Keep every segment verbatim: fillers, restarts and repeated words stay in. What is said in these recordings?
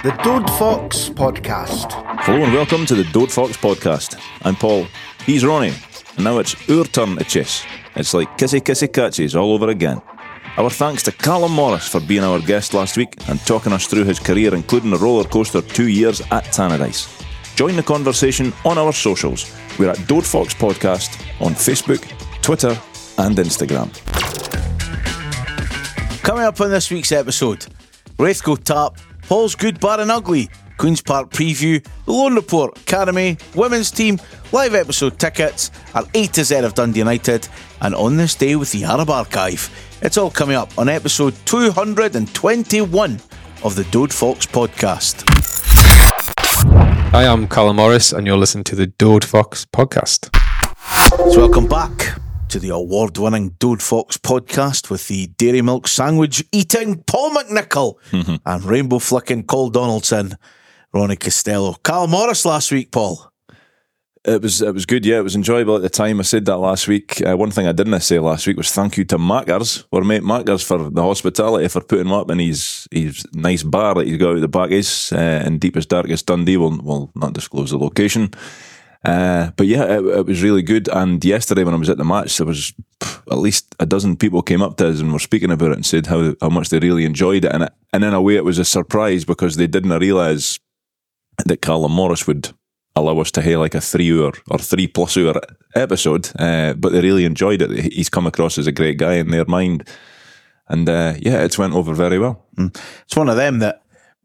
The Dode Fox Podcast. Hello and welcome to the Dode Fox Podcast. I'm Paul, he's Ronnie, and now it's our turn to chess. It's like kissy kissy catches all over again. Our thanks to Callum Morris for being our guest last week and talking us through his career, including a roller coaster two years at Tannadice. Join the conversation on our socials. We're at Dode Fox Podcast on Facebook, Twitter and Instagram. Coming up on this week's episode, Rathco Tap, Paul's Good, Bad and Ugly, Queen's Park Preview, The Lone Report, Academy, Women's Team, live episode tickets, our A to Z of Dundee United, and On This Day with the Arab Archive. It's all coming up on episode two hundred twenty-one of the Dode Fox Podcast. Hi, I'm Callum Morris, and you're listening to the Dode Fox Podcast. So welcome back to the award-winning Dode Fox Podcast with the dairy milk sandwich-eating Paul McNichol mm-hmm. and rainbow-flicking Cole Donaldson, Ronnie Costello. Callum Morris last week, Paul. It was it was good, yeah. It was enjoyable at the time. I said that last week. Uh, one thing I didn't say last week was thank you to Mackers, our mate Mackers, for the hospitality, for putting him up in his, his nice bar that he's got out the back is uh, in deepest, darkest Dundee. We'll, we'll not disclose the location. Uh, but yeah, it, it was really good. And yesterday when I was at the match, there was pff, at least a dozen people came up to us and were speaking about it and said how, how much they really enjoyed it. And, it. and in a way, it was a surprise because they didn't realise that Callum Morris would allow us to hear like a three-hour or three-plus-hour episode. Uh, but they really enjoyed it. He's come across as a great guy in their mind. And uh, yeah, it's went over very well. Mm. It's one of them that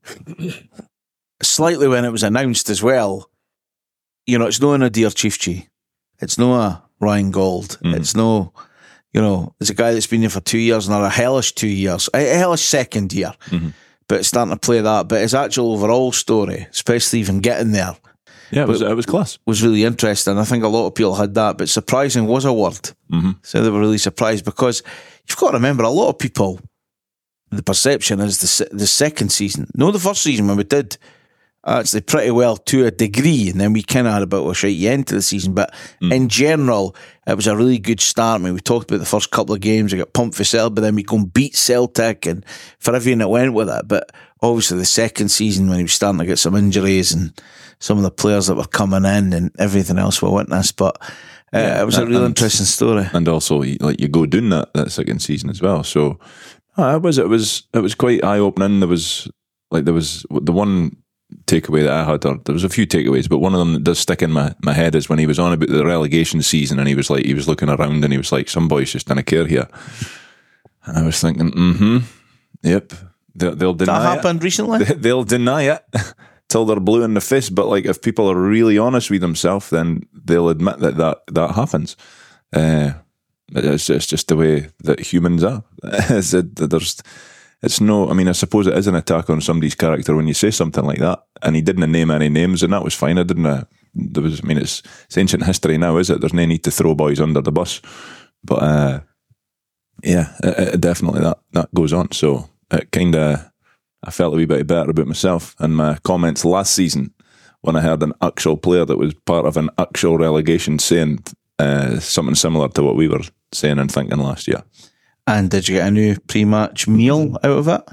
slightly when it was announced as well, you know, it's no a Dear Chief G. It's no a Ryan Gold. Mm. It's no, you know, it's a guy that's been there for two years and a hellish two years, a hellish second year. Mm-hmm. But it's starting to play that. But his actual overall story, especially even getting there, yeah, it was, it was class. Was really interesting. I think a lot of people had that, but surprising was a word. Mm-hmm. So they were really surprised because you've got to remember, a lot of people, the perception is the the second season, no, the first season when we did actually pretty well to a degree, and then we kind of had a bit of a shitty end to the season, but mm. in general, it was a really good start. I mean, we talked about the first couple of games, we got pumped for Celtic, but then we go and beat Celtic, and for everything that went with it, but obviously the second season when he was starting to get some injuries and some of the players that were coming in and everything else we witnessed, but uh, yeah, it was a real and, interesting story. And also, like, you go doing that, that second season as well, so uh, it was it was it was quite eye-opening. There was, like, there was the one takeaway that I had, or there was a few takeaways, but one of them that does stick in my, my head is when he was on about the relegation season and he was like, he was looking around and he was like, some boys just didn't care here. And I was thinking, mm-hmm, yep, they'll, they'll deny that happened it. recently? They, they'll deny it till they're blue in the face, but like if people are really honest with themselves, then they'll admit that that, that happens. Uh, it's, it's just the way that humans are. It's, it, there's... It's no, I mean, I suppose it is an attack on somebody's character when you say something like that, and he didn't name any names, and that was fine. I didn't, uh, there was, I mean, it's, it's ancient history now, is it? There's no need to throw boys under the bus, but uh, yeah, it, it definitely that, that goes on, so it kind of, I felt a wee bit better about myself and my comments last season when I heard an actual player that was part of an actual relegation saying uh, something similar to what we were saying and thinking last year. And did you get a new pre-match meal out of it?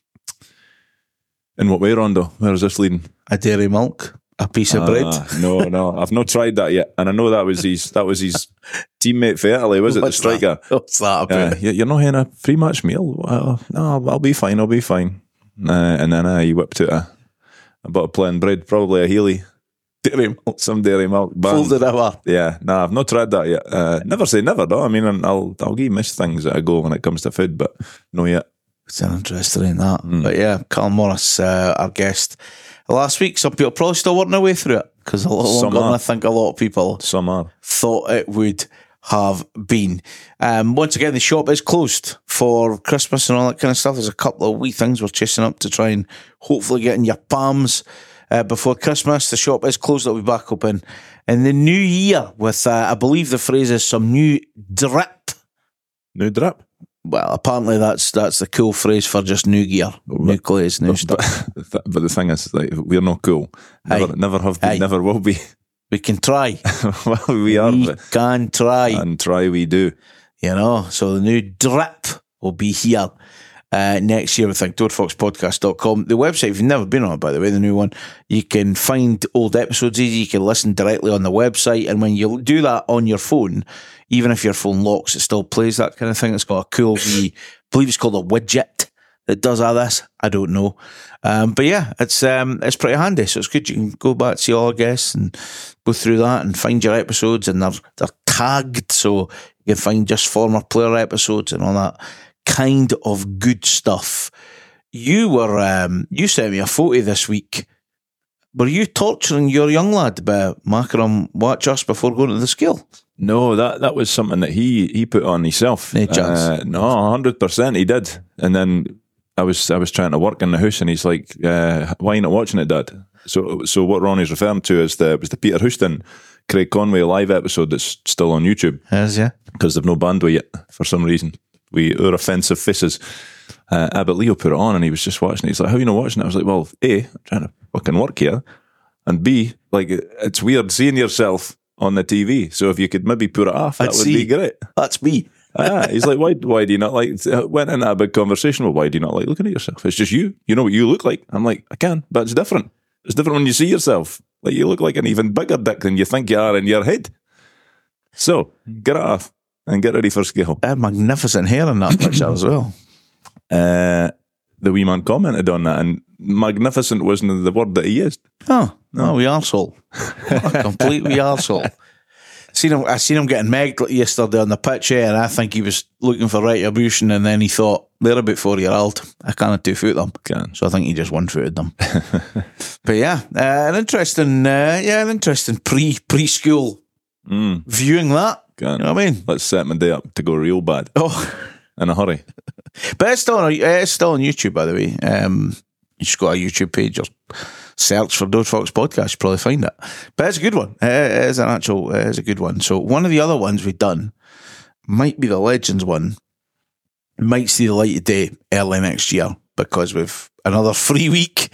In what way, Rondo? Where is this leading? A dairy milk, a piece of uh, bread. No, no, I've not tried that yet, and I know that was his that was his teammate for Italy, was it? What's the striker. That? What's that about? Uh, you're not having a pre-match meal? Well, no, I'll, I'll be fine. I'll be fine. Uh, and then uh, he whipped out a, a bit of plain bread, probably a Healy. Dairy milk, some dairy milk. Folded over. Yeah, no, nah, I've not tried that yet. Uh, never say never, though. I mean, I'll I'll give miss things that I go when it comes to food, but no yet. It's interesting in that. Mm. But yeah, Callum Morris, uh, our guest last week. Some people probably still working their way through it because a lot longer than I think a lot of people some are. thought it would have been. Um, once again, the shop is closed for Christmas and all that kind of stuff. There's a couple of wee things we're chasing up to try and hopefully get in your palms. Uh, before Christmas, the shop is closed. It'll be back open in the new year with, uh, I believe the phrase is some new drip. New drip? Well, apparently that's that's the cool phrase for just new gear, but, new clothes, new but, stuff. But, but the thing is, like, we're not cool. Never, Aye. never have been, Aye. never will be. We can try. Well, we are. We can try. And try we do. You know, so the new drip will be here uh, next year, I think, dode fox podcast dot com. The website, if you've never been on it, by the way, the new one, you can find old episodes easy. You can listen directly on the website. And when you do that on your phone, even if your phone locks, it still plays that kind of thing. It's got a cool wee, I believe it's called a widget that does all this. I don't know. Um, but yeah, it's um, it's pretty handy. So it's good. You can go back, see all our guests and go through that and find your episodes, and they're, they're tagged, so you can find just former player episodes and all that kind of good stuff. You were, um, you sent me a photo this week. Were you torturing your young lad by making him watch us before going to the scale? No, that, that was something that he, he put on himself. No chance. Uh, no, one hundred percent he did. And then I was I was trying to work in the house, and he's like, uh, why are you not watching it, Dad? So so what Ronnie's referring to is the was the Peter Houston, Craig Conway live episode that's still on YouTube. Yes, yeah. Because they've no bandwidth yet, for some reason. We our offensive faces. Uh, ah, but Leo put it on, and he was just watching it. He's like, how are you not watching it? I was like, well, A, I'm trying to fucking work here. And B, like, it's weird seeing yourself on the T V. So if you could maybe put it off, that I'd would see. be great. That's me. Ah, he's like, why Why do you not like, went into a big conversation, well, why do you not like looking at yourself? It's just you. You know what you look like. I'm like, I can, but it's different. It's different when you see yourself. Like, you look like an even bigger dick than you think you are in your head. So, get it off and get ready for scale. I had magnificent hair in that picture as well. Uh, the wee man commented on that, and magnificent wasn't the word that he used. Oh, no, we arsehole. What a complete wee arsehole. Seen him, I seen him getting megged yesterday on the pitch here, and I think he was looking for retribution, and then he thought, they're about four year old. I can't two foot them. Can. So I think he just one footed them. But yeah, uh, an interesting, uh, yeah, an interesting pre preschool Mm. viewing that. Can. You know what I mean? Let's set my day up to go real bad Oh, in a hurry. but it's still on, it's still on YouTube, by the way. Um, you just got a YouTube page or search for Dode Fox Podcast, you probably find it. But it's a good one. It is an actual, it is a good one. So one of the other ones we've done might be the Legends one. Might see the light of day early next year because we've another free week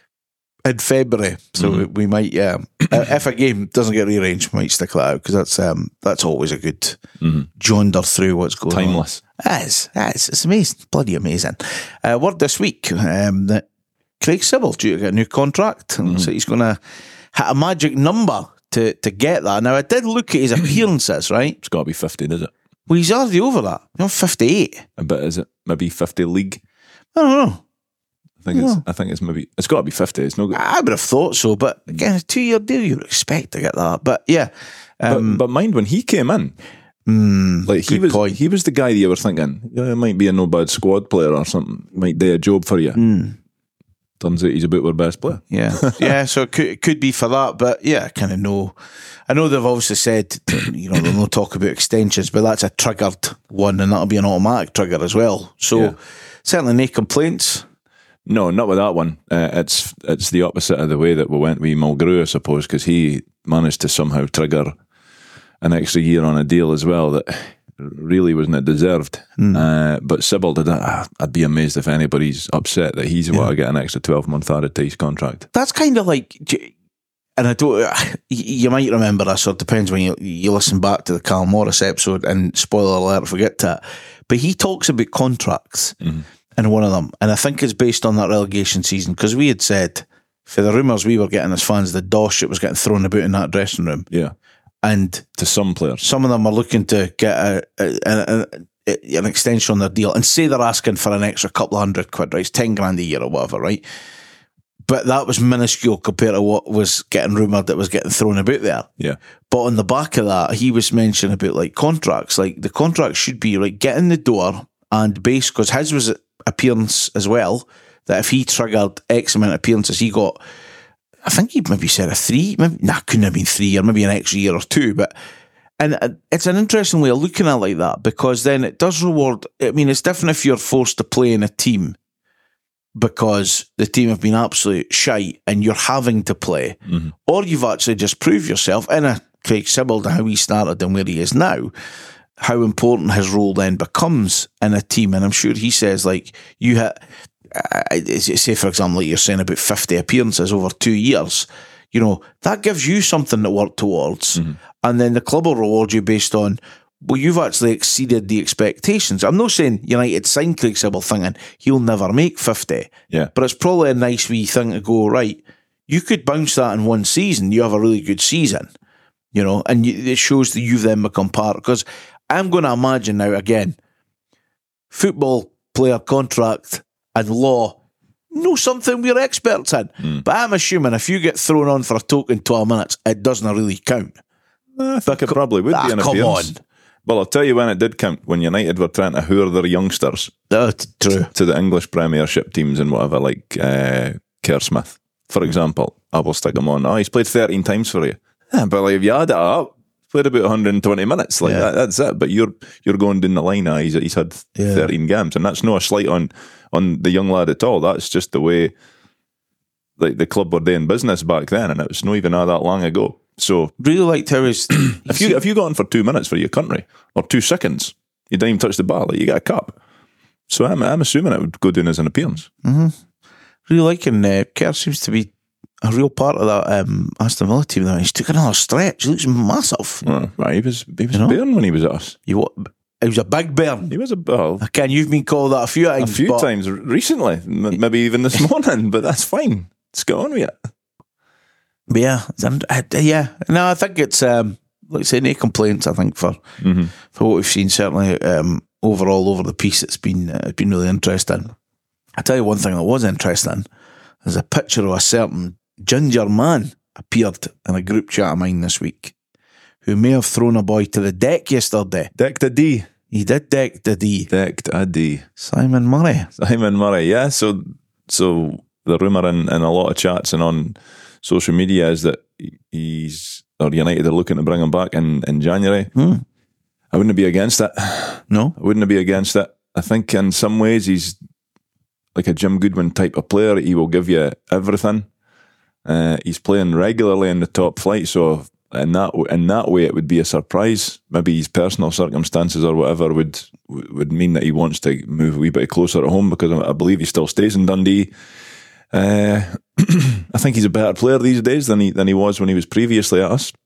in February. So mm-hmm. we, we might, yeah. If a game doesn't get rearranged, we might stick that out because that's um that's always a good mm-hmm. jonder through what's going Timeless. on. Timeless. It is. It is. It's amazing. Bloody amazing. Uh, word this week um, that Craig Sibbald due to get a new contract, mm-hmm. so he's going to hit a magic number to, to get that. Now, I did look at his appearances, right? It's got to be fifty, does it? Well, he's already over that. You know, fifty-eight. But is it maybe fifty league? I don't know. I think it's. I think it's maybe. It's got to be fifty. It's no good. I would have thought so, but again, a two-year deal, you would expect to get that. But yeah, um, but, but mind when he came in, mm, like he was, point. he was the guy that you were thinking, yeah, it might be a no bad squad player or something. Might do a job for you. Mm. Turns out he's about our best player. Yeah, yeah. So it could, it could be for that, but yeah, I kind of know. I know they've obviously said, you know, they'll not talk about extensions, but that's a triggered one, and that'll be an automatic trigger as well. So yeah. certainly no complaints. No, not with that one. Uh, it's it's the opposite of the way that we went with Mulgrew, I suppose, because he managed to somehow trigger an extra year on a deal as well that really wasn't deserved. Mm. Uh, but Sibbald, I'd, I'd be amazed if anybody's upset that he's yeah. want to get an extra twelve month added to his contract. That's kind of like, and I don't, you might remember this, or it depends when you, you listen back to the Carl Morris episode, and spoiler alert, forget that. But he talks about contracts mm-hmm. in one of them, and I think it's based on that relegation season, because we had said, for the rumours we were getting as fans, the dosh that was getting thrown about in that dressing room. Yeah. And to some players, some of them are looking to get a, a, a, a, an extension on their deal, and say they're asking for an extra couple of hundred quid, right? It's ten grand a year or whatever, right? But that was minuscule compared to what was getting rumoured that was getting thrown about there. Yeah. But on the back of that, he was mentioning about like contracts. Like the contract should be like get in the door and base, because his was appearance as well, that if he triggered X amount of appearances, he got, I think he maybe said a three, maybe, nah, couldn't have been three, or maybe an extra year or two. But and it's an interesting way of looking at it like that, because then it does reward. I mean, it's different if you're forced to play in a team because the team have been absolute shite and you're having to play, mm-hmm. or you've actually just proved yourself in a Craig Sibbald, how he started and where he is now, how important his role then becomes in a team. And I'm sure he says, like, you had, uh, say for example, like you're saying about fifty appearances over two years, you know, that gives you something to work towards. Mm-hmm. And then the club will reward you based on well, you've actually exceeded the expectations. I'm not saying United signed Craig Sibbald thinking he'll never make fifty. Yeah. But it's probably a nice wee thing to go, right, you could bounce that in one season. You have a really good season, you know, and you, it shows that you've then become part. Because I'm going to imagine now, again, football player contract and law, no something we're experts in. Mm. But I'm assuming if you get thrown on for a token twelve minutes, it doesn't really count. I think it probably would ah, be an come appearance. on. Well, I'll tell you when it did count, when United were trying to hoor their youngsters uh, true. to the English Premiership teams and whatever, like uh, Kerr Smith, for example. I will stick him on. Oh, he's played thirteen times for you. Yeah, but like, if you add it up, played about one hundred twenty minutes. Like yeah. that, that's it. But you're you're going down the line. Ah, he's, he's had yeah. thirteen games, and that's no a slight on on the young lad at all. That's just the way like the club were doing business back then, and it was not even all that long ago. So really liked how he's if you if you got on for two minutes for your country or two seconds, you didn't even touch the ball, like, you got a cup. So I'm I'm assuming it would go down as an appearance. Mm-hmm. Really liking uh, Kerr seems to be a real part of that um, Aston Villa team. Now he's took another stretch. He looks massive. Uh, right, he was he was you know? Bairn when he was at us. You what? He was a big Bairn. He was a well, Ken, you've been called that a few times. A few but times recently, m- maybe even this morning. But that's fine. Let's get on with it. But yeah, yeah. No, I think it's um, like I say, no complaints. I think for mm-hmm. for what we've seen, certainly um, overall over the piece, it's been uh, it's been really interesting. I tell you one thing that was interesting is a picture of a certain ginger man appeared in a group chat of mine this week, who may have thrown a boy to the deck yesterday. Decked a D. He did deck the D. Decked a D. Simon Murray. Simon Murray. Yeah. So so the rumour in, in a lot of chats and on social media is that he's or United are looking to bring him back in, in January. Hmm. I wouldn't be against it. No, I wouldn't be against it. I think in some ways he's like a Jim Goodwin type of player. He will give you everything. Uh, he's playing regularly in the top flight, so in that in that way it would be a surprise. Maybe his personal circumstances or whatever would would mean that he wants to move a wee bit closer at home, because I believe he still stays in Dundee. Uh, I think he's a better player these days than he than he was when he was previously at us,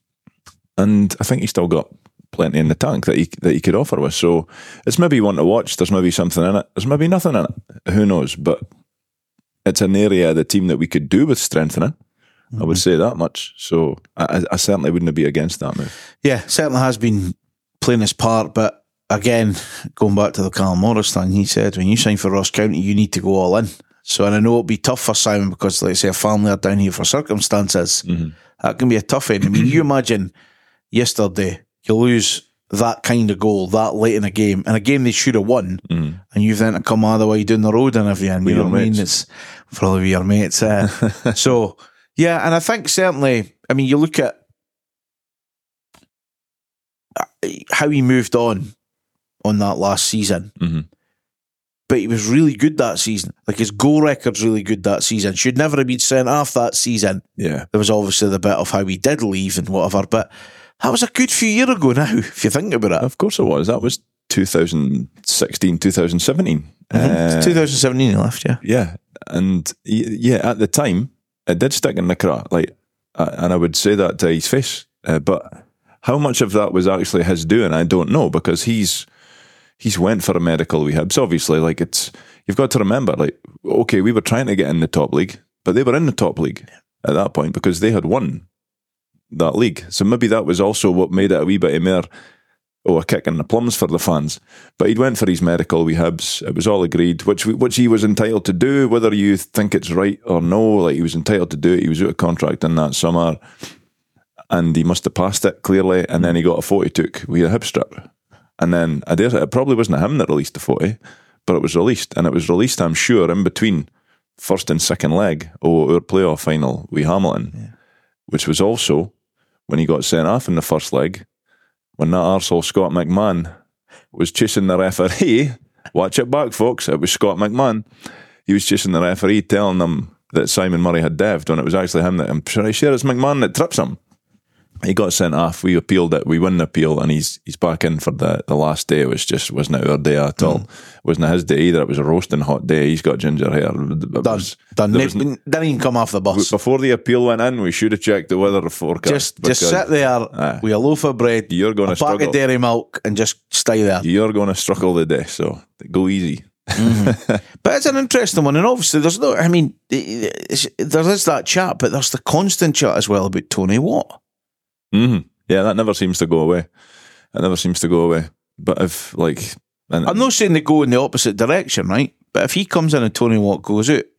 and I think he's still got plenty in the tank that he that he could offer with. So it's maybe one to watch. There's maybe something in it. There's maybe nothing in it. Who knows? But it's an area of the team that we could do with strengthening. Mm-hmm. I would say that much. So I, I certainly wouldn't be against that move. Yeah, certainly has been playing his part. But again, going back to the Callum Morris thing, he said when you sign for Ross County, you need to go all in. So, and I know it'll be tough for Simon because, like I say, a family are down here for circumstances. Mm-hmm. That can be a tough end. I mean, you imagine yesterday you lose that kind of goal that late in a game, in a game they should have won, mm-hmm. and you've then to come all the way down the road and everything. You know what I mean? It's for all of your mates. Uh, so, yeah, and I think certainly, I mean, you look at how he moved on on that last season. Mm-hmm. But he was really good that season. Like, his goal record's really good that season. Should never have been sent off that season. Yeah. There was obviously the bit of how he did leave and whatever, but that was a good few years ago now, if you think about it. Of course it was. That was twenty sixteen, twenty seventeen. Mm-hmm. Uh, twenty seventeen he left, yeah. Yeah. And yeah, at the time, it did stick in the craw. Like, and I would say that to his face. Uh, but how much of that was actually his doing, I don't know, because he's He's went for a medical rehab. So obviously, like, it's, you've got to remember, like, okay, we were trying to get in the top league, but they were in the top league at that point because they had won that league. So maybe that was also what made it a wee bit more, oh, a kick in the plums for the fans. But he'd went for his medical rehabs. It was all agreed, which which he was entitled to do, whether you think it's right or no. Like, he was entitled to do it. He was out of contract in that summer, and he must have passed it clearly. And then he got a forty took with a hip strip. And then, I dare say, it probably wasn't him that released the forty, but it was released. And it was released, I'm sure, in between first and second leg of our playoff final with Hamilton, yeah. Which was also when he got sent off in the first leg, when that arsehole Scott McMahon was chasing the referee. Watch it back, folks. It was Scott McMahon. He was chasing the referee, telling them that Simon Murray had devved, when it was actually him that, I'm pretty sure it's McMahon that trips him. he got sent off. We appealed it. We won the appeal, and he's he's back in for the, the last day. It was just wasn't our day at all. Mm. Wasn't his day either. It was a roasting hot day. He's got ginger hair. It done. Was, done. Was, didn't even come off the bus before the appeal went in. We should have checked the weather forecast. Just just sit there uh, with a loaf of bread, you're going a to struggle. pack of dairy milk, and just stay there. You're going to struggle today, so go easy. Mm-hmm. But it's an interesting one, and obviously there's no. I mean, there is that chat, but there's the constant chat as well about Tony Watt. Mm-hmm. Yeah, that never seems to go away. It never seems to go away. But if, like... And, I'm not saying they go in the opposite direction, right? But if he comes in and Tony Watt goes out...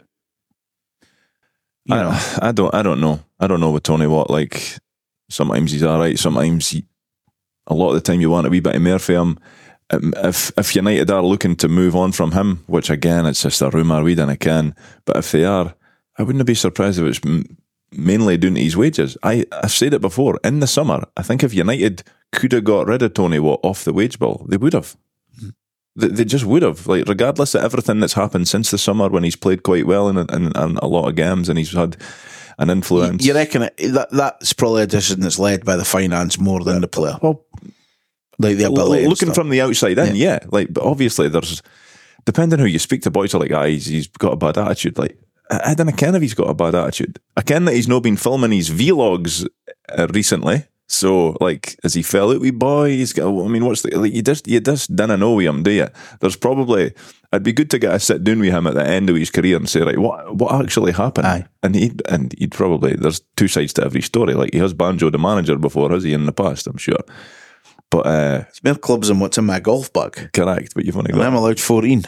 You I, know. I don't I don't know. I don't know with Tony Watt. Like, sometimes he's all right. Sometimes, he, a lot of the time, you want a wee bit of Murphy. Um, if, if United are looking to move on from him, which, again, it's just a rumour, we don't can. But if they are, I wouldn't be surprised if it's... M- mainly doing to his wages. I, I've said it before, in the summer, I think if United could have got rid of Tony Watt off the wage bill, they would have. Mm-hmm. They, they just would have. Like, regardless of everything that's happened since the summer when he's played quite well in, in, in a lot of games and he's had an influence. You reckon it, that that's probably a decision that's led by the finance more than the player? Well, like the ability. Looking from the outside in, yeah. yeah. Like, but obviously there's, depending who you speak to, boys are like, ah, he's, he's got a bad attitude. Like, I don't ken if he's got a bad attitude. I ken that he's not been filming his vlogs uh, recently. So, like, has he fell out with boys? I mean, what's the... Like, you just you just don't know with him, do you? There's probably... It'd be good to get a sit down with him at the end of his career and say, right, what what actually happened? Aye. And he'd, and he'd probably... There's two sides to every story. Like, he has Banjo the manager before, has he, in the past, I'm sure. But... Uh, it's more clubs than what's in my golf bag. Correct, but you've only got... And I'm allowed fourteen.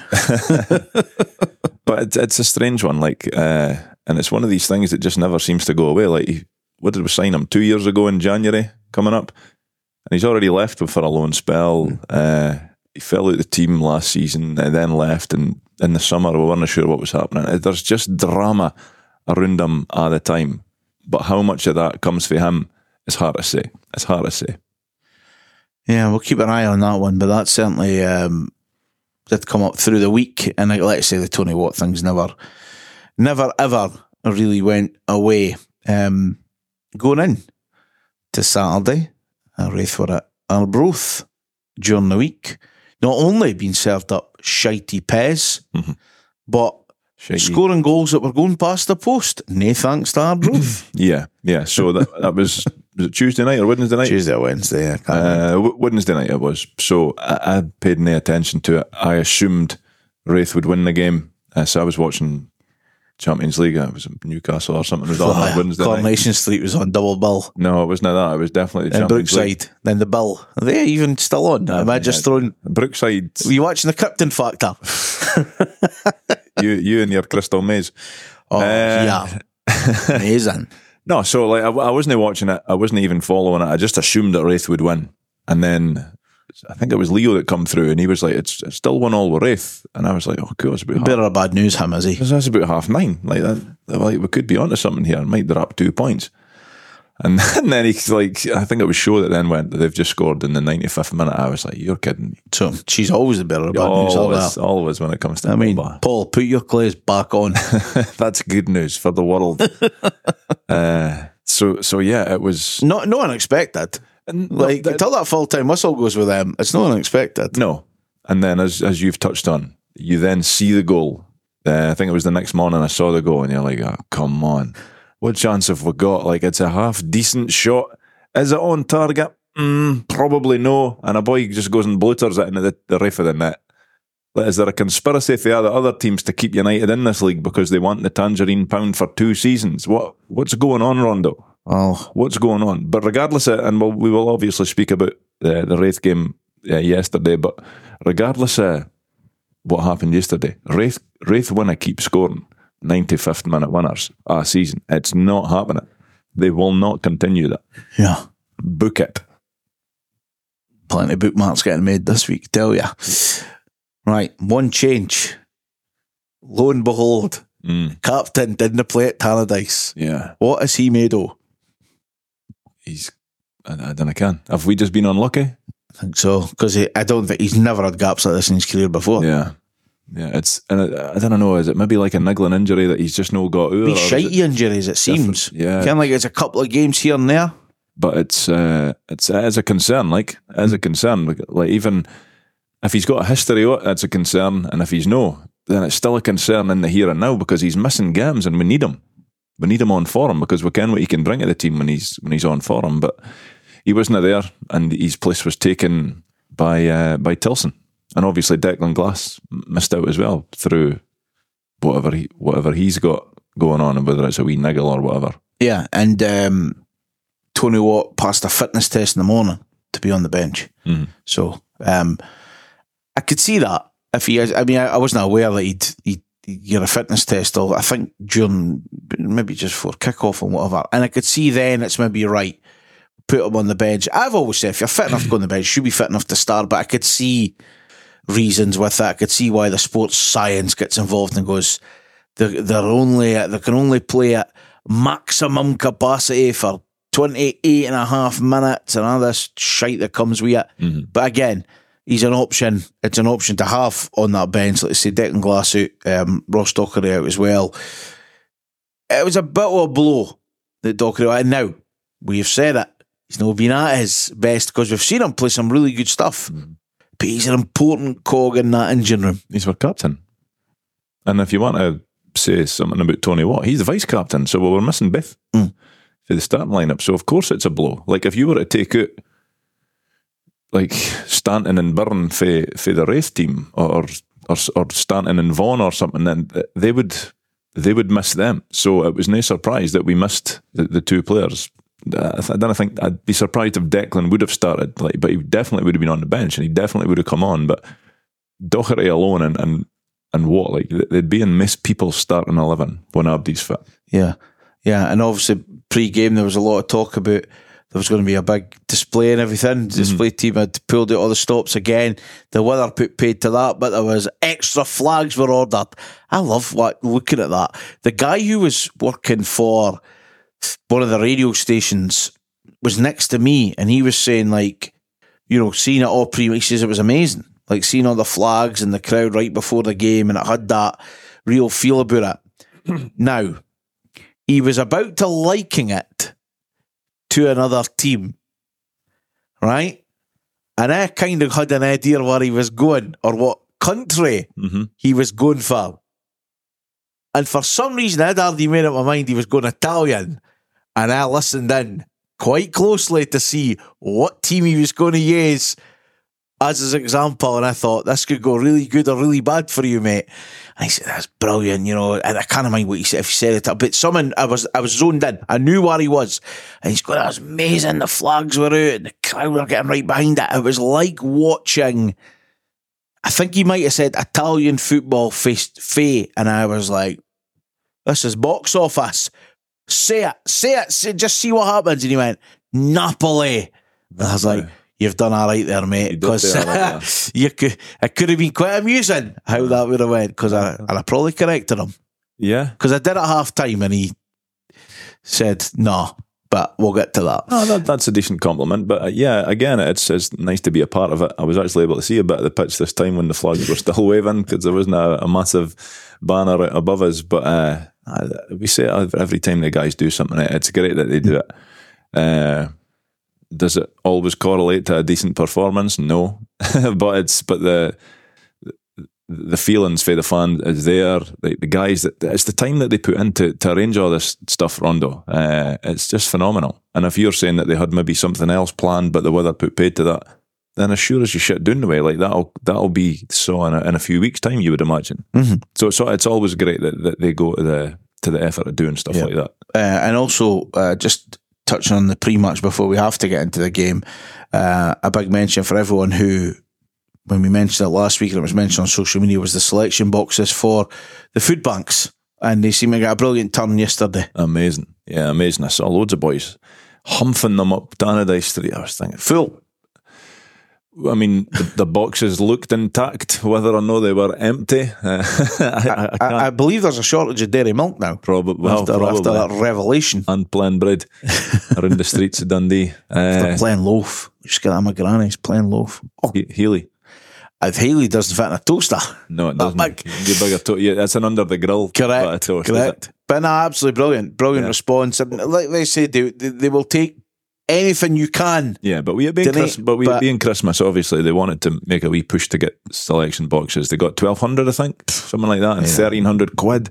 But it's, it's a strange one, like, uh, and it's one of these things that just never seems to go away. Like, he, what did we sign him two years ago in January coming up? And he's already left for a loan spell. Mm. Uh, he fell out the team last season and then left. And in the summer, we weren't sure what was happening. There's just drama around him all the time. But how much of that comes for him is hard to say. It's hard to say. Yeah, we'll keep an eye on that one. But that certainly um, did come up through the week. And like, let's say the Tony Watt things never, never ever really went away. Um, going in to Saturday, Raith were at Arbroath during the week. Not only being served up shitey Pez, mm-hmm. but shitey. Scoring goals that were going past the post. Nay thanks to Arbroath. yeah, yeah. So that that was, was it Tuesday night or Wednesday night? Tuesday or Wednesday, yeah. Uh, Wednesday night it was. So I, I paid no attention to it. I assumed Raith would win the game. Uh, so I was watching Champions League. It was Newcastle or something. It was on oh, Wednesday Coronation night. Street was on double bill. No, it wasn't that. It was definitely the then Champions Brookside. League. Then the bill. Are they even still on? Am I just throwing... Brookside. Were you watching the Krypton Factor? you you and your Crystal Maze. Oh, uh, yeah. Amazing. No, so like I, I wasn't watching it. I wasn't even following it. I just assumed that Raith would win. And then I think it was Leo that come through and he was like, it's, it's still one all with Raith. And I was like, oh, cool. It's about better half, bad news, him, is he? That's about half nine. Like, that, like we could be onto something here. It might drop two points. And then, and then he's like, I think it was Shaw that then went, they've just scored in the ninety-fifth minute. I was like, you're kidding me. So she's always the better bad always, news. All that. Always when it comes to I mean, football. Paul, put your clays back on. That's good news for the world. uh, so, so yeah, it was not not unexpected. And like that, until that full time whistle goes with them, it's not unexpected. No, and then as as you've touched on, you then see the goal. Uh, I think it was the next morning I saw the goal, and you're like, oh, come on. What chance have we got? Like, it's a half decent shot. Is it on target? Mm, probably no. And a boy just goes and blooters it into the, the roof of the net. Like, is there a conspiracy for the other teams to keep United in this league because they want the tangerine pound for two seasons? What What's going on, Rondo? Oh, what's going on? But regardless of, and we'll, we will obviously speak about the, the Raith game uh, yesterday, but regardless of what happened yesterday, Raith, Raith winner keep scoring ninety-fifth minute winners a season. It's not happening. They will not continue that. Yeah. Book it. Plenty of bookmarks getting made this week, tell ya. Right, one change. Lo and behold, mm. Captain didn't play at Tannadice. Yeah. What is he made of? He's, I, I don't know, can. Have we just been unlucky? I think so, because I don't think he's never had gaps like this in his career before. Yeah. Yeah, it's, and I, I don't know, is it maybe like a niggling injury that he's just no got out? Be shitey injuries, it seems. Yeah. Kind of like it's a couple of games here and there. but it's uh, it's it is a concern. Like it is a concern. Like, like even if he's got a history, of it, it's a concern, and if he's no, then it's still a concern in the here and now because he's missing games, and we need him. We need him on form because we can what he can bring to the team when he's when he's on form. But he wasn't there, and his place was taken by uh, by Tilson, and obviously Declan Glass missed out as well through whatever he whatever he's got going on, whether it's a wee niggle or whatever. Yeah, and um, Tony Watt passed a fitness test in the morning to be on the bench. Mm. So um, I could see that if he. I mean, I, I wasn't aware that he'd he'd get a fitness test. Or I think during maybe just before kickoff and whatever, and I could see then it's maybe right. Put him on the bench. I've always said if you're fit enough to go on the bench, you should be fit enough to start. But I could see reasons with that. I could see why the sports science gets involved and goes, they're, they're only they can only play at maximum capacity for twenty-eight and a half minutes and all this shite that comes with it. Mm-hmm. But again, he's an option. It's an option to have on that bench. Let's say Declan Glass out, um, Ross Dockery out as well. It was a bit of a blow that Dockery out. And now we've said it. He's not been at his best because we've seen him play some really good stuff. Mm. But he's an important cog in that engine room. He's our captain. And if you want to say something about Tony Watt, he's the vice captain. So we were missing Biff mm. for the starting lineup. So of course it's a blow. Like if you were to take out like Stanton and Byrne for, for the Wraith team or, or or Stanton and Vaughan or something, then they would they would miss them. So it was no surprise that we missed the, the two players. I don't think I'd be surprised if Declan would have started, like, but he definitely would have been on the bench, and he definitely would have come on. But Doherty alone and and, and what, like they'd be in most people's starting eleven when Abdi's fit. Yeah, yeah, and obviously pre-game there was a lot of talk about there was going to be a big display and everything. The display mm-hmm. team had pulled out all the stops again. The weather put paid to that, but there was extra flags were ordered. I love what looking at that. The guy who was working for one of the radio stations was next to me, and he was saying, like, you know, seeing it all pre, he says it was amazing, like seeing all the flags and the crowd right before the game, and it had that real feel about it. Now, he was about to liking it to another team, right? And I kind of had an idea where he was going or what country mm-hmm. he was going for. And for some reason, I'd already made up my mind he was going Italian. And I listened in quite closely to see what team he was going to use as his example. And I thought, this could go really good or really bad for you, mate. And he said, that's brilliant, you know. And I can't mind what he said, if he said it. But someone, I was I was zoned in. I knew where he was. And he's going, that was amazing. The flags were out and the crowd were getting right behind it. It was like watching, I think he might have said Italian football face Faye. And I was like, this is box office. Say it, say it, say, just see what happens. And he went, Napoli. And I was like, you've done all right there, mate. Because right you could, it could have been quite amusing how that would have went. Because I, and I probably corrected him. Yeah. Because I did it at half time and he said, no, but we'll get to that. Oh, that that's a decent compliment. But uh, yeah, again, it's, it's nice to be a part of it. I was actually able to see a bit of the pitch this time when the flags were still waving because there wasn't a, a massive banner above us. But uh, we say it every time the guys do something, it's great that they do it. Uh, does it always correlate to a decent performance? No, but it's but the the feelings for the fan is there. The, the guys that it's the time that they put into to arrange all this stuff, Rondo. Uh, it's just phenomenal. And if you're saying that they had maybe something else planned, but the weather put paid to that, then as sure as you shit down the way, like that'll that'll be so in a, in a few weeks' time, you would imagine. Mm-hmm. So so it's always great that, that they go to the to the effort of doing stuff yeah. like that. Uh, and also, uh, just touching on the pre-match before we have to get into the game, uh, a big mention for everyone who, when we mentioned it last week and it was mentioned on social media, was the selection boxes for the food banks, and they seem to get a brilliant turn yesterday. Amazing, yeah, amazing. I saw loads of boys humping them up Tannadice Street. I was thinking, full. I mean, the, the boxes looked intact, whether or not they were empty. Uh, I, I, I, I believe there's a shortage of dairy milk now. Probably, well, after, probably. after that revelation. And plain bread around the streets of Dundee. Uh, plain loaf. You just get that at my granny's, plain loaf. Oh. He- Healy. If Haley doesn't fit in a toaster. No, it doesn't. Big. Bigger to- yeah, that's an under the grill. Correct, toast, correct. But no, absolutely brilliant. Brilliant yeah. response. And like they say, they, they, they will take anything you can. Yeah, but we being, Donate, Chris, but we but- being Christmas, obviously, they wanted to make a wee push to get selection boxes. They got twelve hundred, I think, something like that, and Yeah. thirteen hundred quid.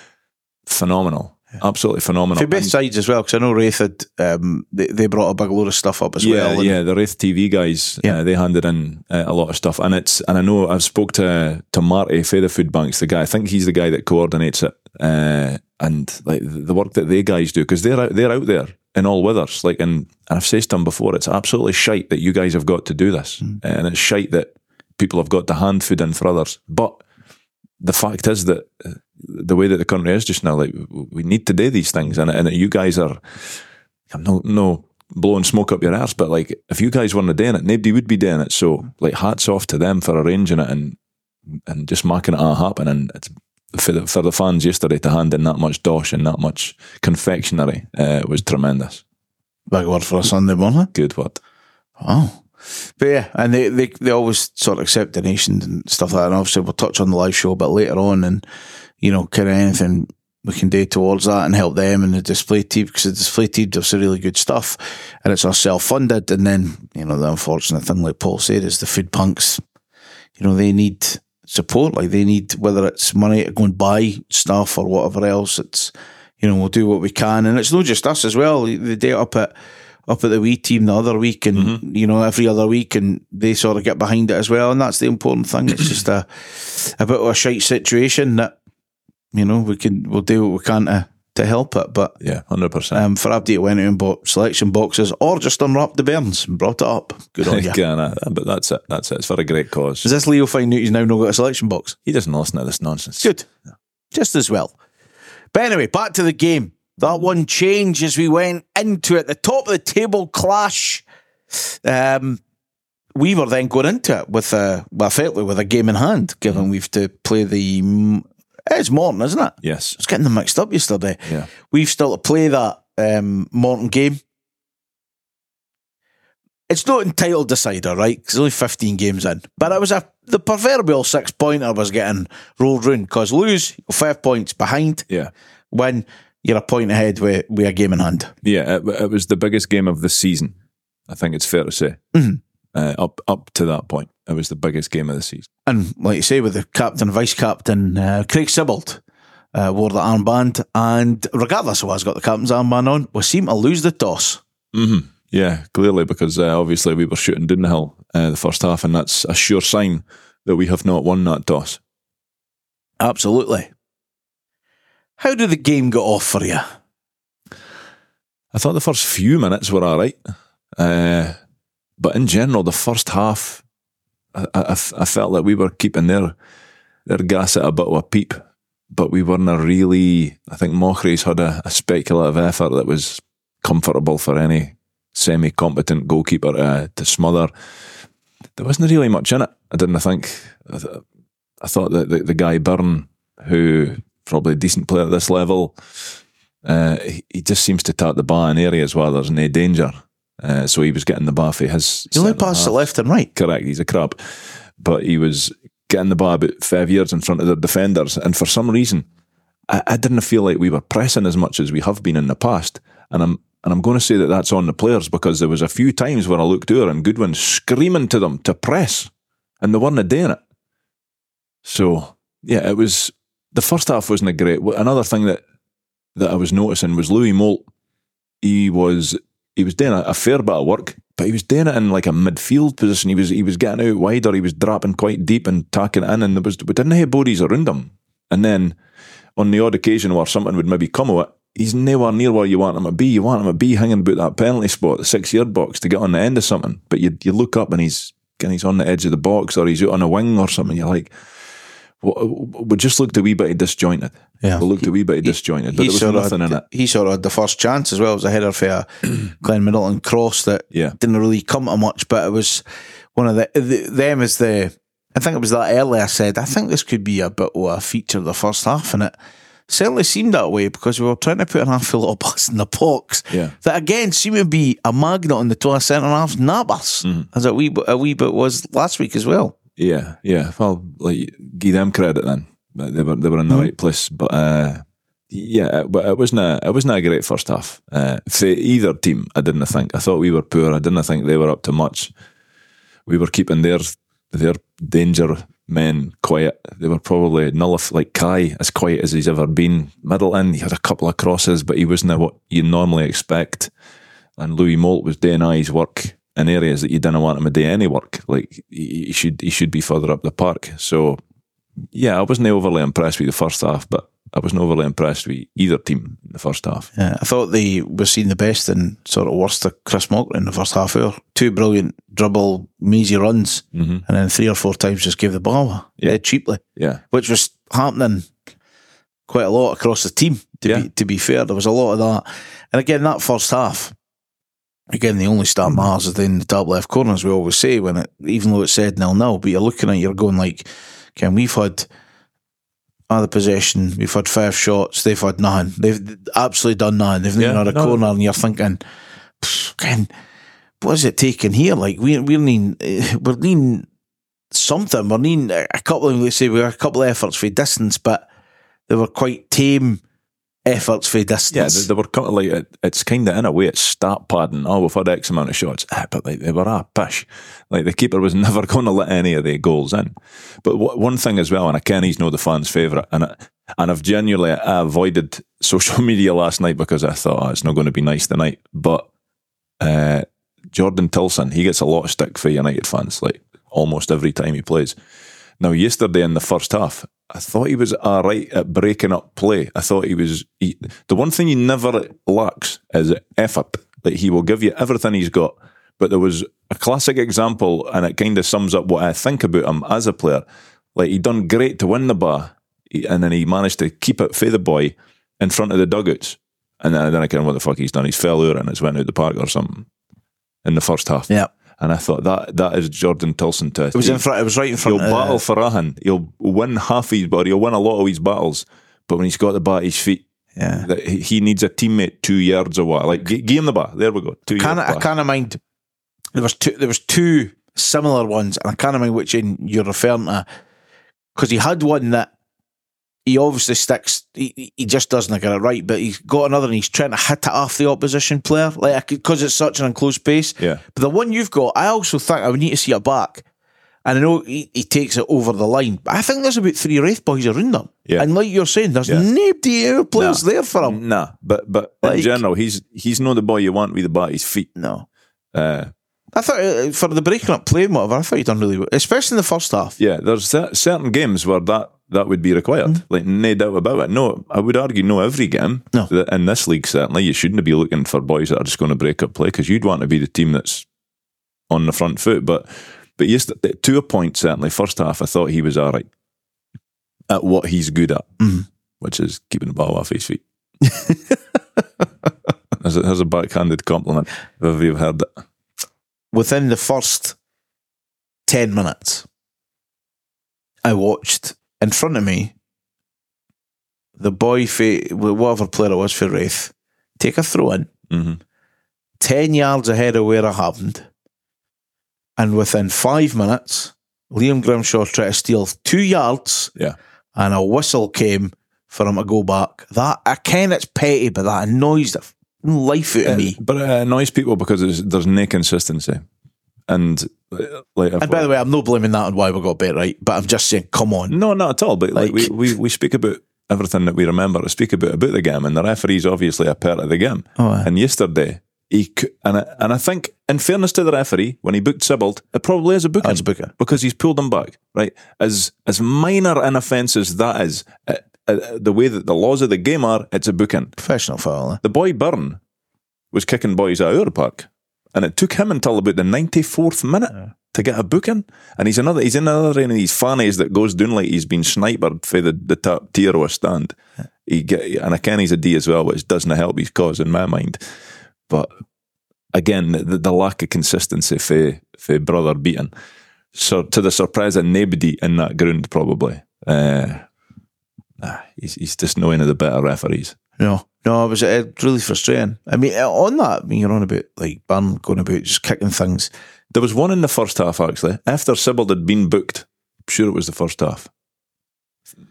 Phenomenal. Absolutely phenomenal. For both And- sides as well, because I know Wraith had, um, they, they brought a big load of stuff up as yeah, well. and- yeah, the Wraith T V guys, Yeah. uh, they handed in uh, a lot of stuff, and it's and I know I've spoke to to Marty for the food banks, the guy. I think he's the guy that coordinates it, uh, and like the work that they guys do, because they're out, they're out there in all weathers. Like, and, and I've said to them before, it's absolutely shite that you guys have got to do this, Mm. and it's shite that people have got to hand food in for others. But the fact is that uh, the way that the country is just now, like we need to do these things, and and you guys are. I'm no no blowing smoke up your arse, but like if you guys weren't doing it, nobody would be doing it. So like hats off to them for arranging it and and just making it all happen. And it's for the for the fans yesterday to hand in that much dosh and that much confectionery uh, was tremendous. Big word for a Sunday morning. Good word. Oh. But yeah, and they, they, they always sort of accept donations and stuff like that. And obviously we'll touch on the live show a bit later on, and, you know, kind of anything we can do towards that and help them and the display team, because the display team does some really good stuff, and it's all self-funded. And then, you know, the unfortunate thing, like Paul said, is the food banks, you know, they need support. Like they need, whether it's money to go and buy stuff or whatever else, it's, you know, we'll do what we can. And it's not just us as well. They do it up at up at the wee team the other week, and Mm-hmm. you know, every other week, and they sort of get behind it as well. And that's the important thing. It's just a a bit of a shite situation that, you know, we can we'll do what we can to, to help it. But Yeah, one hundred percent. um, for Abdi, it went out and bought selection boxes, or just unwrapped the bairns and brought it up. Good on you. Yeah, but that's it. That's it. It's for a great cause. Does this Leo find out he's now not got a selection box? He doesn't listen to this nonsense. Good. Just as well. But anyway, back to the game. That one changed as we went into it. The top of the table clash. Um, we were then going into it with a, well, effectively with a game in hand, given we've to play the, it's Morton, isn't it? Yes. I was getting them mixed up yesterday. Yeah. We've still to play that um, Morton game. It's not entitled decider, right? Because only fifteen games in. But it was a the proverbial six pointer was getting rolled round, because lose, you're five points behind. Yeah. Win, you're a point ahead with, with a game in hand. Yeah, it, it was the biggest game of the season. I think it's fair to say. Mhm. Uh, up up to that point, it was the biggest game of the season. And like you say, with the captain, vice captain, uh, Craig Sibbald uh, wore the armband, and regardless of who's got the captain's armband on, we seem to lose the toss. Mm-hmm. Yeah, clearly, because uh, obviously we were shooting down the hill uh, the first half, and that's a sure sign that we have not won that toss. Absolutely. How did the game get off for you? I thought the first few minutes were all right. Uh, but in general, the first half, I, I, I felt like we were keeping their their gas at a bit of a peep, but we weren't a really, I think Mochries had a, a speculative effort that was comfortable for any semi-competent goalkeeper uh, to smother. There wasn't really much in it, I didn't think. I, th- I thought that the, the guy Byrne, who probably a decent player at this level, uh, he, he just seems to tap the ball in areas where there's no danger. Uh, so he was getting the ball for his... He only centre passed half. it left and right. Correct, he's a crab. But he was getting the ball about five yards in front of the defenders, and for some reason, I, I didn't feel like we were pressing as much as we have been in the past. And I'm and I'm going to say that that's on the players, because there was a few times when I looked over and Goodwin screaming to them to press, and they weren't doing it. So yeah, it was, the first half wasn't great. Another thing that that I was noticing was Louis Moult. He was he was doing a, a fair bit of work, but he was doing it in like a midfield position. He was he was getting out wider. He was dropping quite deep and tacking it in, and there was we didn't have bodies around him. And then on the odd occasion where something would maybe come of it, he's nowhere near where you want him to be. You want him to be hanging about that penalty spot, the six-yard box, to get on the end of something. But you you look up and he's and he's on the edge of the box, or he's out on a wing or something. You're like, we just looked a wee bit disjointed. Yeah. We looked a wee bit disjointed, but there was sort of nothing had, in it. He sort of had the first chance as well. It was a header for a Glenn Middleton cross that Yeah. didn't really come to much, but it was one of the, the them as the, I think it was that early I said, I think this could be a bit of a feature of the first half, and it certainly seemed that way, because we were trying to put an awful lot of bus in the box. Yeah. That again seemed to be a magnet on the two of centre halves, nabbers, Mm-hmm. as a wee, bit, a wee bit was last week as well. Yeah, yeah. Well, like, give them credit then. They were they were in the Mm. right place. But uh, Yeah, but it wasn't a, it wasn't a great first half uh, for either team. I didn't think. I thought we were poor. I didn't think they were up to much. We were keeping their their danger men quiet. They were probably nullif like Kai, as quiet as he's ever been. Middle in, he had a couple of crosses, but he wasn't what you normally expect. And Louis Moult was doing his work in areas that you didn't want him to do any work. Like he should he should be further up the park. So yeah, I wasn't overly impressed with the first half, but I wasn't overly impressed with either team in the first half. Yeah, I thought they were seeing the best and sort of worst of Chris Mockler in the first half hour. Two brilliant dribble, measy runs, mm-hmm. and then three or four times just gave the ball away, yeah. uh, cheaply. Yeah, which was happening quite a lot across the team. To yeah. be to be fair, there was a lot of that. And again, that first half, again, the only star matters is in the top left corner, as we always say. When it, even though it said nil nil, but you're looking at it, you're going like, Ken, we've had other possession, we've had five shots, they've had nothing. They've absolutely done nothing. They've yeah, not had a no. corner, and you're thinking, Ken, what is it taking here? Like we're we're needing we're needing something. We're needing a couple of let's say we were a couple of efforts for distance, but they were quite tame efforts for distance. Yeah, they, they were kind of like it, it's kind of in a way it's start padding. Oh, we've had X amount of shots, ah, but like they were a pish. Like the keeper was never going to let any of the goals in. But w- one thing as well, and I ken he's no the fans' favourite, and I, and I've genuinely I avoided social media last night because I thought oh, it's not going to be nice tonight. But uh, Jordan Tilson, he gets a lot of stick for United fans, like almost every time he plays. Now, yesterday in the first half, I thought he was all right at breaking up play. I thought he was... He, the one thing he never lacks is effort. Like, he will give you everything he's got. But there was a classic example, and it kind of sums up what I think about him as a player. Like, he done great to win the ball, and then he managed to keep it for the boy in front of the dugouts. And then, then I can't know what the fuck he's done. He's fell over and has went out the park or something in the first half. Yeah. And I thought that that is Jordan Tilson to it was in front. It was right in front. He'll of, battle for Rahan. He'll win half his body. He'll win a lot of his battles. But when he's got the bat at his feet, yeah, that he needs a teammate two yards away. Like give him the bat. There we go. Two can yards I kind of mind. There was two. There was two similar ones, and I can't mind which one you're referring to because he had one that he obviously sticks. He, he just doesn't get it right, but he's got another, and he's trying to hit it off the opposition player, like because it's such an enclosed space. Yeah. But the one you've got, I also think I would need to see it back. And I know he, he takes it over the line, but I think there's about three Wraith boys around him. Yeah. And like you're saying, there's yeah. nobody other players nah. there for him. Nah, but but like, in general, he's he's not the boy you want with the bat at his feet. No. Uh, I thought uh, for the breaking up play and whatever, I thought he'd done really well, especially in the first half. Yeah, there's certain games where that, that would be required, mm. like no doubt about it. No, I would argue no every game. No. In this league, certainly, you shouldn't be looking for boys that are just going to break up play because you'd want to be the team that's on the front foot. But but yes, to a point, certainly, first half, I thought he was all right at what he's good at, mm. which is keeping the ball off his feet. There's a, there's a backhanded compliment, if ever you've heard it. Within the first ten minutes, I watched in front of me the boy, for, whatever player it was for Wraith, take a throw in, mm-hmm. ten yards ahead of where it happened, and within five minutes, Liam Grimshaw tried to steal two yards, yeah, and a whistle came for him to go back. That I ken it's petty, but that annoys the life out of me. But it annoys people because there's, there's no consistency. And like, and by the way, I'm not blaming that on why we got bet right, but I'm just saying, come on. No, not at all. But like, like we, we, we speak about everything that we remember to speak about about the game, and the referee's obviously a part of the game. Oh, yeah. And yesterday, he and I, and I think, in fairness to the referee, when he booked Sibbald, it probably is a booking, That's a booking. because he's pulled him back. Right, as as minor an offence as that is, uh, uh, the way that the laws of the game are, it's a booking. Professional foul. Eh? The boy Byrne was kicking boys out of our park, and it took him until about the ninety-fourth minute yeah. to get a booking. And he's another, he's in another one of these fannies that goes down like he's been sniped for the, the top tier of a stand. Yeah. He get, and I ken he's a D as well, which doesn't help his cause in my mind. But again, the, the lack of consistency for for brother beating. So to the surprise of nobody in that ground, probably. Uh, he's he's just not one of the better referees. No, no, it was uh, really frustrating. I mean, on that, I mean, you're on about like Byrne going about just kicking things. There was one in the first half, actually. After Sibbald had been booked, I'm sure it was the first half.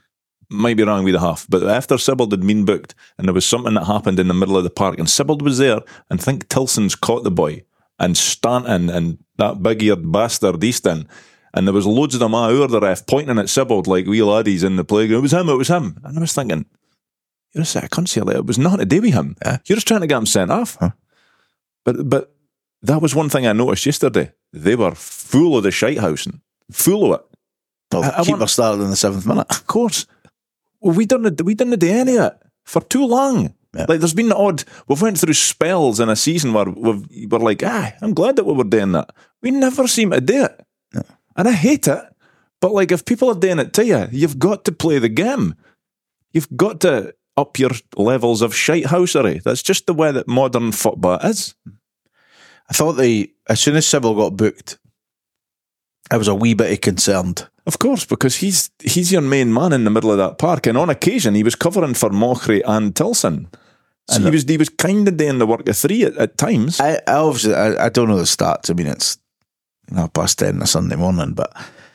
might be wrong with the half, but after Sibbald had been booked and there was something that happened in the middle of the park and Sibbald was there and I think Tilson's caught the boy and Stanton and that big-eared bastard Easton, and there was loads of them all over the ref pointing at Sibbald like wee laddies in the playground. It was him, it was him. And I was thinking, you're a sick cunt here. It was nothing to do with him. Yeah. You're just trying to get him sent off. Huh. But but that was one thing I noticed yesterday. They were full of the shitehousing. Full of it. Well, I- the I keeper want- started in the seventh minute. Of course. Well, we didn't we didn't do any of it for too long. Yeah. Like there's been the odd we've went through spells in a season where we've we're like, ah, I'm glad that we were doing that. We never seem to do it. No. And I hate it. But like if people are doing it to you, you've got to play the game. You've got to up your levels of shitehousery. That's just the way that modern football is. I thought they, as soon as Sybil got booked, I was a wee bit concerned. Of course, because he's he's your main man in the middle of that park, and on occasion he was covering for Mockery and Tilson. So And he was he was kind of doing the work of three at, at times. I, I obviously, I, I don't know the stats. I mean, it's you know, past ten on a Sunday morning, but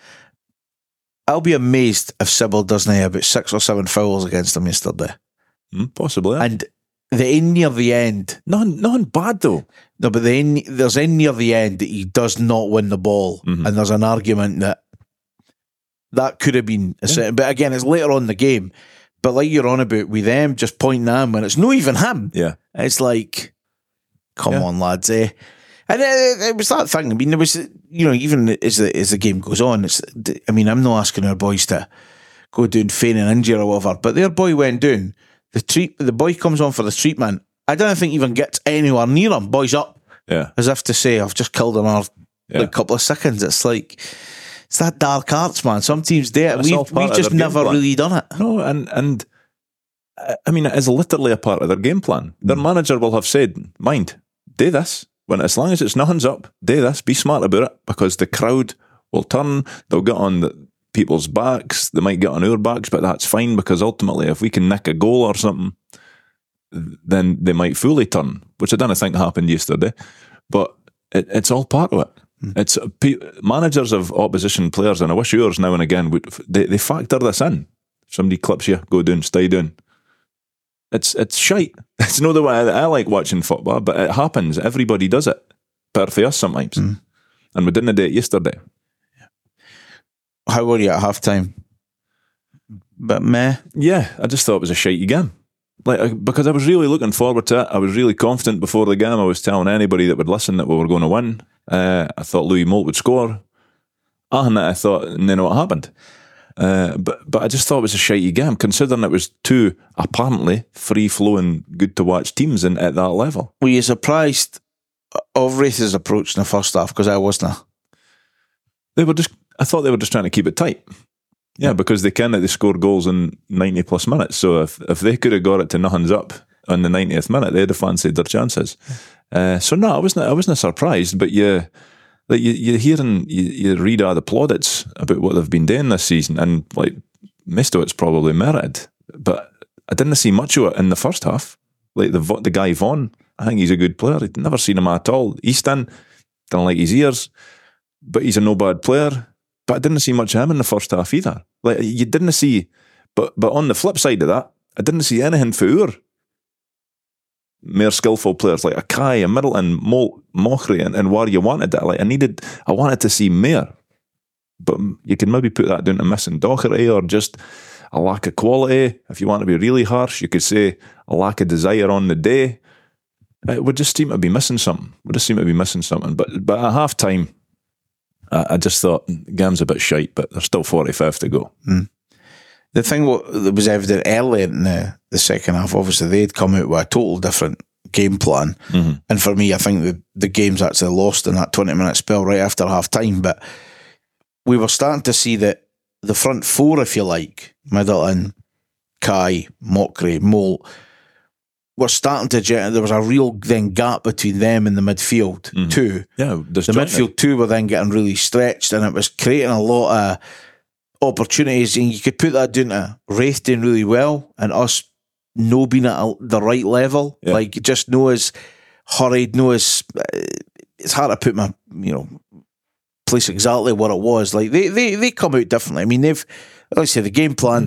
I'll be amazed if Sybil doesn't have about six or seven fouls against him yesterday. Hmm, possibly. And the end near the end, None, none bad though. no, but the end, there's end near the end that he does not win the ball, Mhm. and there's an argument that that could have been a certain. But again, it's later on in the game. But like you're on about with them just pointing at him when it's not even him. Yeah. It's like, come Yeah. on, lads, eh? And it, it was that thing. I mean, there was, you know, even as the as the game goes on, it's. I mean, I'm not asking our boys to go down feigning injury or whatever, but their boy went down. The treat, the boy comes on for the treatment. I don't think even gets anywhere near him. Boy's up, Yeah. as if to say, "I've just killed another Yeah. like, couple of seconds." It's like it's that dark arts, man. Some teams do it. That's all We've part we've of just their game never plan. really done it. No, and and uh, I mean it is literally a part of their game plan. Their manager will have said, "Mind, do this when as long as it's nothing's up, do this. Be smart about it because the crowd will turn. They'll get on the people's backs. They might get on our backs, but that's fine because ultimately, if we can nick a goal or something, then they might fully turn, which I don't think happened yesterday. But it, it's all part of it. It's uh, pe- managers of opposition players, and I wish yours now and again would they, they factor this in. Somebody clips you, go down, stay down. It's it's shite. It's not the way I, I like watching football, but it happens. Everybody does it. Better for us sometimes, Mm. and we didn't do it yesterday. How were you at half time? But meh. Yeah, I just thought it was a shitey game. Like I- because I was really looking forward to it. I was really confident before the game. I was telling anybody that would listen that we were going to win. Uh, I thought Louis Moult would score. And I thought, and then what happened? Uh, but but I just thought it was a shitey game, considering it was two apparently free flowing, good to watch teams in at that level. Were you surprised of Wraith's approach in the first half? Because I wasn't. They were just. I thought they were just trying to keep it tight. Yeah, because they can. They score goals in ninety plus minutes. So if if they could have got it to nothing's up on the ninetieth minute, they'd have fancied their chances. Uh, so no, I wasn't. I wasn't surprised. But you, like you, you hear and you, you read all the plaudits about what they've been doing this season, and like most of it's probably merited. But I didn't see much of it in the first half. Like the the guy Vaughan, I think he's a good player. I'd never seen him at all. Easton, didn't like his ears, but he's a no bad player. But I didn't see much of him in the first half either. Like you didn't see, but but on the flip side of that, I didn't see anything for our more skillful players like Akai and Middleton, Mo, Mockery, and, and where you wanted it. Like I needed, I wanted to see more. But you can maybe put that down to missing Doherty or just a lack of quality. If you want to be really harsh, you could say a lack of desire on the day. It would just seem to be missing something. Would just seem to be missing something. But but at half time, I, I just thought the game's a bit shite, but there's still forty-five to go. Mm. The thing what, that was evident early in the, the second half, obviously they'd come out with a total different game plan. Mm-hmm. And for me, I think the, the game's actually lost in that twenty minute spell right after half time. But we were starting to see that the front four, if you like, Middleton, Kai, Mockery, Moult, were starting to gen- there was a real then gap between them and the midfield Mhm. too. Yeah, The midfield two were then getting really stretched, and it was creating a lot of opportunities. And you could put that down to Wraith doing really well and us no being at a, the right level. Yeah. Like just no as hurried, no as it's hard to put my you know place exactly what it was. Like they they they come out differently. I mean they've like I say the game plan.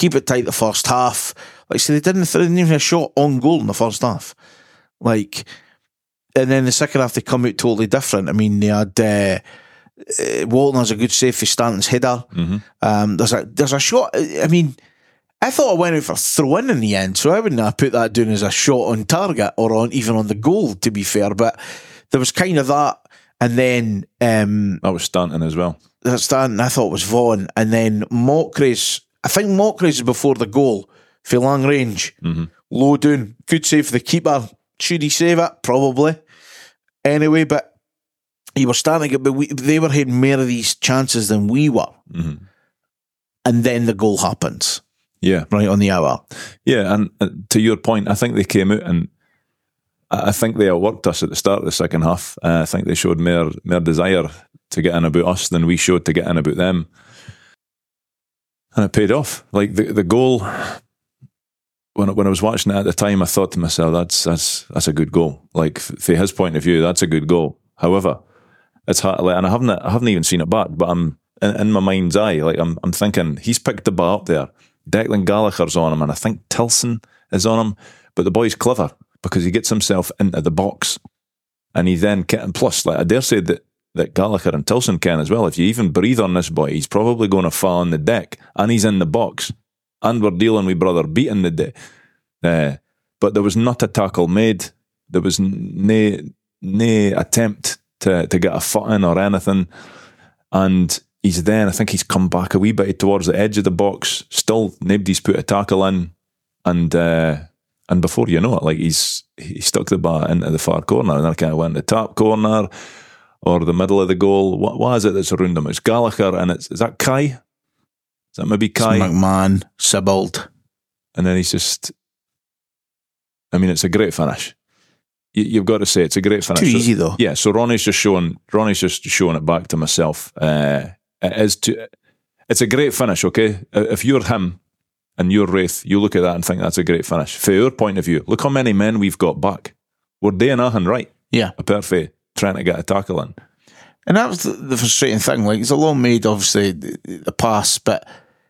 keep it tight the first half. Like, so they didn't, they didn't even have a shot on goal in the first half. Like, and then the second half they come out totally different. I mean, they had uh, uh, Walton has a good save for Stanton's header. Mm-hmm. Um, there's a there's a shot. I mean, I thought I went out for a throw in in the end, so I wouldn't have put that down as a shot on target or on even on the goal, to be fair. But there was kind of that, and then um, that was Stanton as well. That Stanton I thought was Vaughan, and then Mockre's. I think Mockre's before the goal for long range, mm-hmm. low down, good save for the keeper. Should he save it? Probably. Anyway, but he was starting to get, but we, they were having more of these chances than we were. Mm-hmm. And then the goal happens. Yeah. Right on the hour. Yeah, and uh, to your point, I think they came out and I think they outworked us at the start of the second half. Uh, I think they showed more, more desire to get in about us than we showed to get in about them. And it paid off. Like the, the goal... When when I was watching it at the time, I thought to myself, "That's that's that's a good goal." Like from his point of view, that's a good goal. However, it's hard, like, and I haven't I haven't even seen it back, but I'm in, in my mind's eye, like I'm I'm thinking he's picked the ball up there. Declan Gallagher's on him, and I think Tilson is on him. But the boy's clever because he gets himself into the box, and he then can. And plus, like I dare say that that Gallagher and Tilson can as well. If you even breathe on this boy, he's probably going to fall on the deck, and he's in the box. And we're dealing with brother beating the day. Uh, but there was not a tackle made. There was no, no attempt to, to get a foot in or anything. And he's then, I think he's come back a wee bit towards the edge of the box. Still, nobody's put a tackle in. And uh, and before you know it, like he's he stuck the ball into the far corner. And then kind of went the top corner or the middle of the goal. What, what is it that's around him? It's Gallagher and it's, is that Kai? Is that maybe Kai? It's McMahon, Sibbald. And then he's just... I mean, it's a great finish. You, you've got to say, it's a great finish. Too easy, though. Yeah, so Ronnie's just showing Ronnie's just showing it back to myself. Uh, it is to, it's a great finish, okay? If you're him and you're Wraith, you look at that and think that's a great finish. From your point of view, look how many men we've got back. We're doing nothing right. Yeah. Apart from trying to get a tackle in. And that was the, the frustrating thing. Like, it's a long made, obviously, the, the pass, but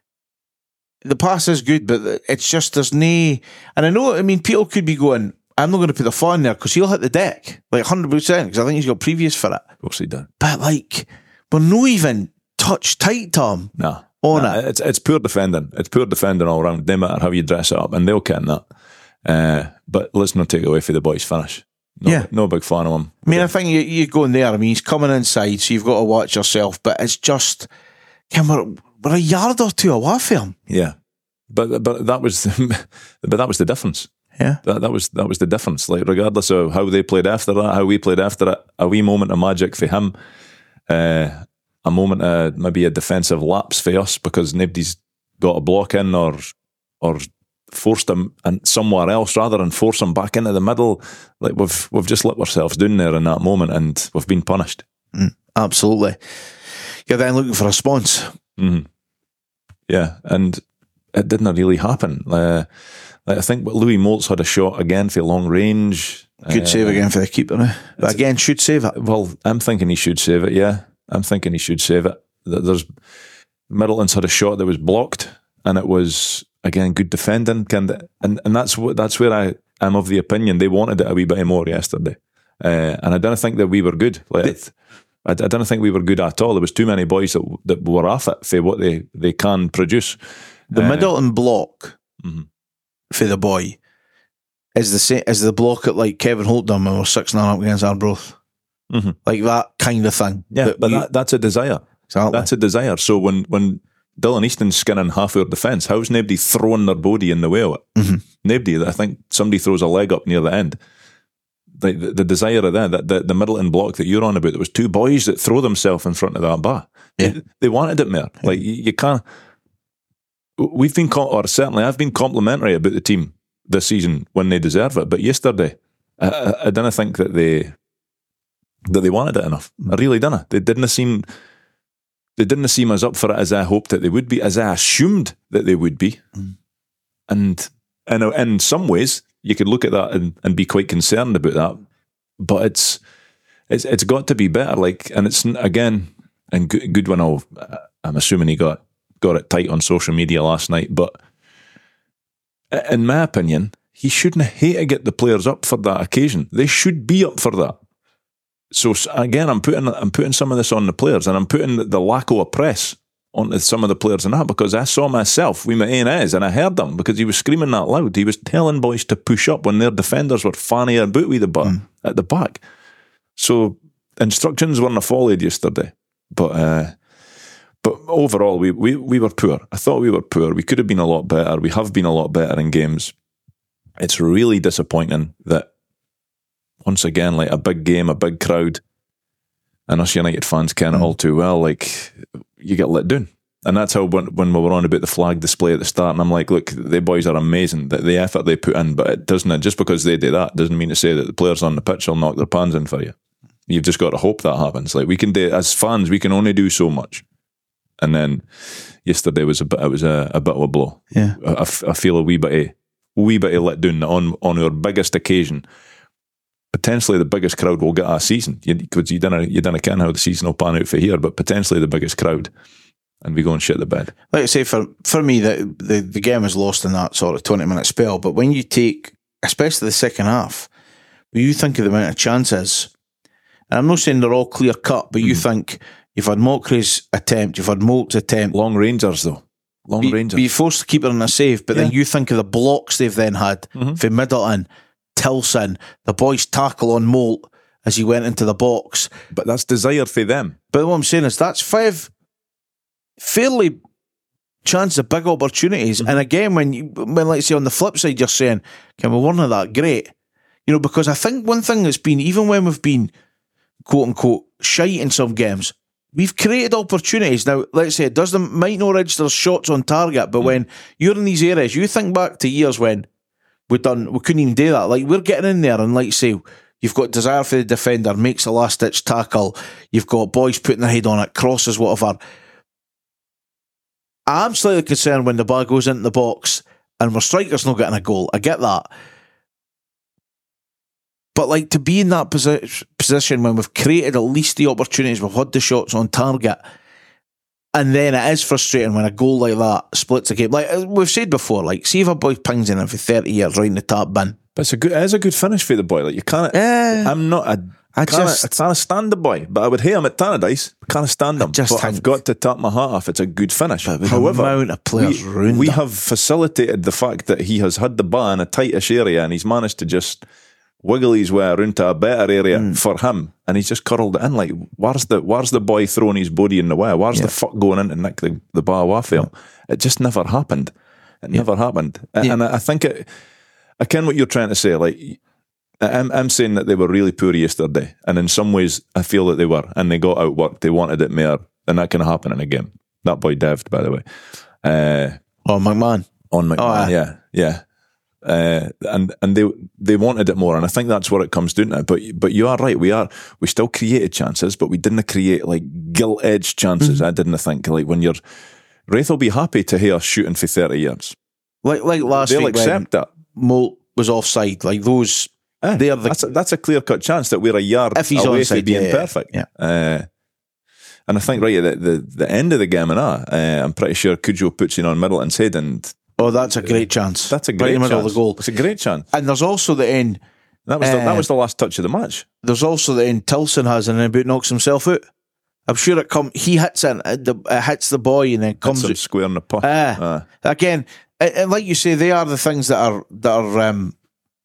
the pass is good, but it's just, there's no... And I know, I mean, people could be going, I'm not going to put the foot in there because he'll hit the deck, like one hundred percent, because I think he's got previous for it. Of course he did. But, like, we're not even touch tight, Tom. No. On no, it. It's, it's poor defending. It's poor defending all around. No matter how you dress it up, and they'll ken that. Uh, but let's not take away from the boys' finish. No, yeah. No big fan of him. I mean, I think you, you're going there. I mean, he's coming inside, so you've got to watch yourself. But it's just, can we're, we're a yard or two away from him. Yeah, but but that was but that was the difference. Yeah, that that was that was the difference. Like regardless of how they played after that, how we played after it, a wee moment of magic for him, uh, a moment of maybe a defensive lapse for us because nobody's got a block in or or. forced him and somewhere else rather than force him back into the middle. Like we've we've just let ourselves down there in that moment and we've been punished. Mm, absolutely. You're then looking for a response. Mm-hmm. Yeah, and it didn't really happen. Uh, like I think Louis Moult's had a shot again for long range. Good uh, save again for the keeper. Eh? But again, should save it. Well, I'm thinking he should save it, yeah. I'm thinking he should save it. There's Middleton's had a shot that was blocked and it was... Again, good defending, and and and that's what that's where I am of the opinion they wanted it a wee bit more yesterday, uh, and I don't think that we were good. Like, it, I, I don't think we were good at all. There was too many boys that that were off it for what they, they can produce. The uh, Middleton block mm-hmm. for the boy is the same as the block at like Kevin Holt done when we were six nine up against Arbroath, mm-hmm. like that kind of thing. Yeah, that but you, that, that's a desire. Exactly. That's a desire. So when when Dylan Easton's skinning half our defence, how's nobody throwing their body in the way of it? Mm-hmm. Nobody. I think somebody throws a leg up near the end. The, the, the desire of that, that the, the Middleton block that you're on about, there was two boys that throw themselves in front of that bar. Yeah. They, they wanted it more. Yeah. Like you, you can't. We've been, or certainly I've been complimentary about the team this season when they deserve it. But yesterday, I, I, I didn't think that they that they wanted it enough. I really didn't. They didn't seem. They didn't seem as up for it as I hoped that they would be, as I assumed that they would be. Mm. And in, in some ways, you could look at that and, and be quite concerned about that. But it's it's it's got to be better. Like, and it's again, and good, good one. I'll, I'm assuming he got got it tight on social media last night. But in my opinion, he shouldn't hate to get the players up for that occasion. They should be up for that. So again, I'm putting I'm putting some of this on the players, and I'm putting the lack of press onto some of the players in that, because I saw myself with my own eyes, and I heard him because he was screaming that loud. He was telling boys to push up when their defenders were fanning about with the ball mm. at the back. So instructions weren't followed yesterday, but uh, but overall we, we we were poor. I thought we were poor. We could have been a lot better. We have been a lot better in games. It's really disappointing that, once again, like a big game, a big crowd, and us United fans ken it mm. all too well, like, you get let down. And that's how, when, when we were on about the flag display at the start, and I'm like, look, the boys are amazing, the, the effort they put in, but it doesn't, just because they do that, doesn't mean to say that the players on the pitch will knock their pans in for you. You've just got to hope that happens. Like, we can do, as fans, we can only do so much. And then yesterday was a bit, it was a, a bit of a blow. Yeah. I, I feel a wee bit of, wee bit of let down on, on our biggest occasion. Potentially the biggest crowd we'll get a season, because you, you didn't you didn't ken how the season will pan out for here, but potentially the biggest crowd, and we go and shit the bed. Like I say, for for me, the, the the game was lost in that sort of twenty minute spell. But when you take, especially the second half, when you think of the amount of chances, and I'm not saying they're all clear cut, but mm. you think you've had Mokry's attempt, you've had Moult's attempt, long rangers though, long be, rangers, be forced to keep it in a save. But yeah. then you think of the blocks they've then had mm-hmm. for Middleton, Tilson, the boys tackle on Moult as he went into the box. But that's desire for them. But what I'm saying is that's five fairly chances of big opportunities. Mm-hmm. And again, when you, when let's say on the flip side, you're saying, okay, well, we're not that great. You know, because I think one thing that's been, even when we've been quote unquote shite in some games, we've created opportunities. Now, let's say it doesn't, might not register shots on target, but mm-hmm. when you're in these areas, you think back to years when we done, we couldn't even do that. Like, we're getting in there, and like say, you've got desire for the defender, makes a last ditch tackle. You've got boys putting their head on it, crosses, whatever. I'm slightly concerned when the ball goes into the box and our striker's not getting a goal. I get that, but like, to be in that posi- position when we've created at least the opportunities, we've had the shots on target. And then it is frustrating when a goal like that splits a game. Like we've said before, like, see if a boy pings in for thirty years right in the top bin. But it's a good, it is a good finish for the boy. Like, you can't. Uh, I'm not. A, I can't, just. I can't stand the boy, but I would hate him at Tannadice. I can't stand him. I just but I've got to tap my hat off. It's a good finish. But however, the amount of players we, we have facilitated the fact that he has had the ball in a tightish area, and he's managed to just wiggle his way around to a better area mm. for him, and he's just curled it in. Like, where's the where's the boy throwing his body in the way? Where's yeah. the fuck going in to nick the, the ball off him? Yeah. It just never happened. It yeah. never happened. Yeah. And I, I think it, I ken what you're trying to say. Like, I'm, I'm saying that they were really poor yesterday, and in some ways I feel that they were, and they got outworked. They wanted it more, and that can happen in a game. That boy devved, by the way. Uh, on McMahon. On McMahon, oh, yeah, yeah. Uh, and and they they wanted it more, and I think that's where it comes down to. But but you are right. We are we still created chances, but we didn't create like gilt edged chances. Mm-hmm. I didn't think like when you're Raith will be happy to hear us shooting for thirty yards. Like like last They'll week, accept that. Moult was offside. Like those, eh, they're the, that's a, that's a clear cut chance that we're a yard if he's away onside, from being yeah, perfect. Yeah. Uh, and I think right at the, the, the end of the game, and uh, I'm pretty sure Cujo puts it on Middleton's head and. Oh, that's a great chance. That's a great right in the middle chance. of the goal. It's a great chance. And there's also the end. That was uh, the, that was the last touch of the match. There's also the end Tilson has, and then about knocks himself out. I'm sure it come. He hits it, it hits the boy, and then comes hits him square in the puck. Uh, uh. Again, and like you say, they are the things that are that are um,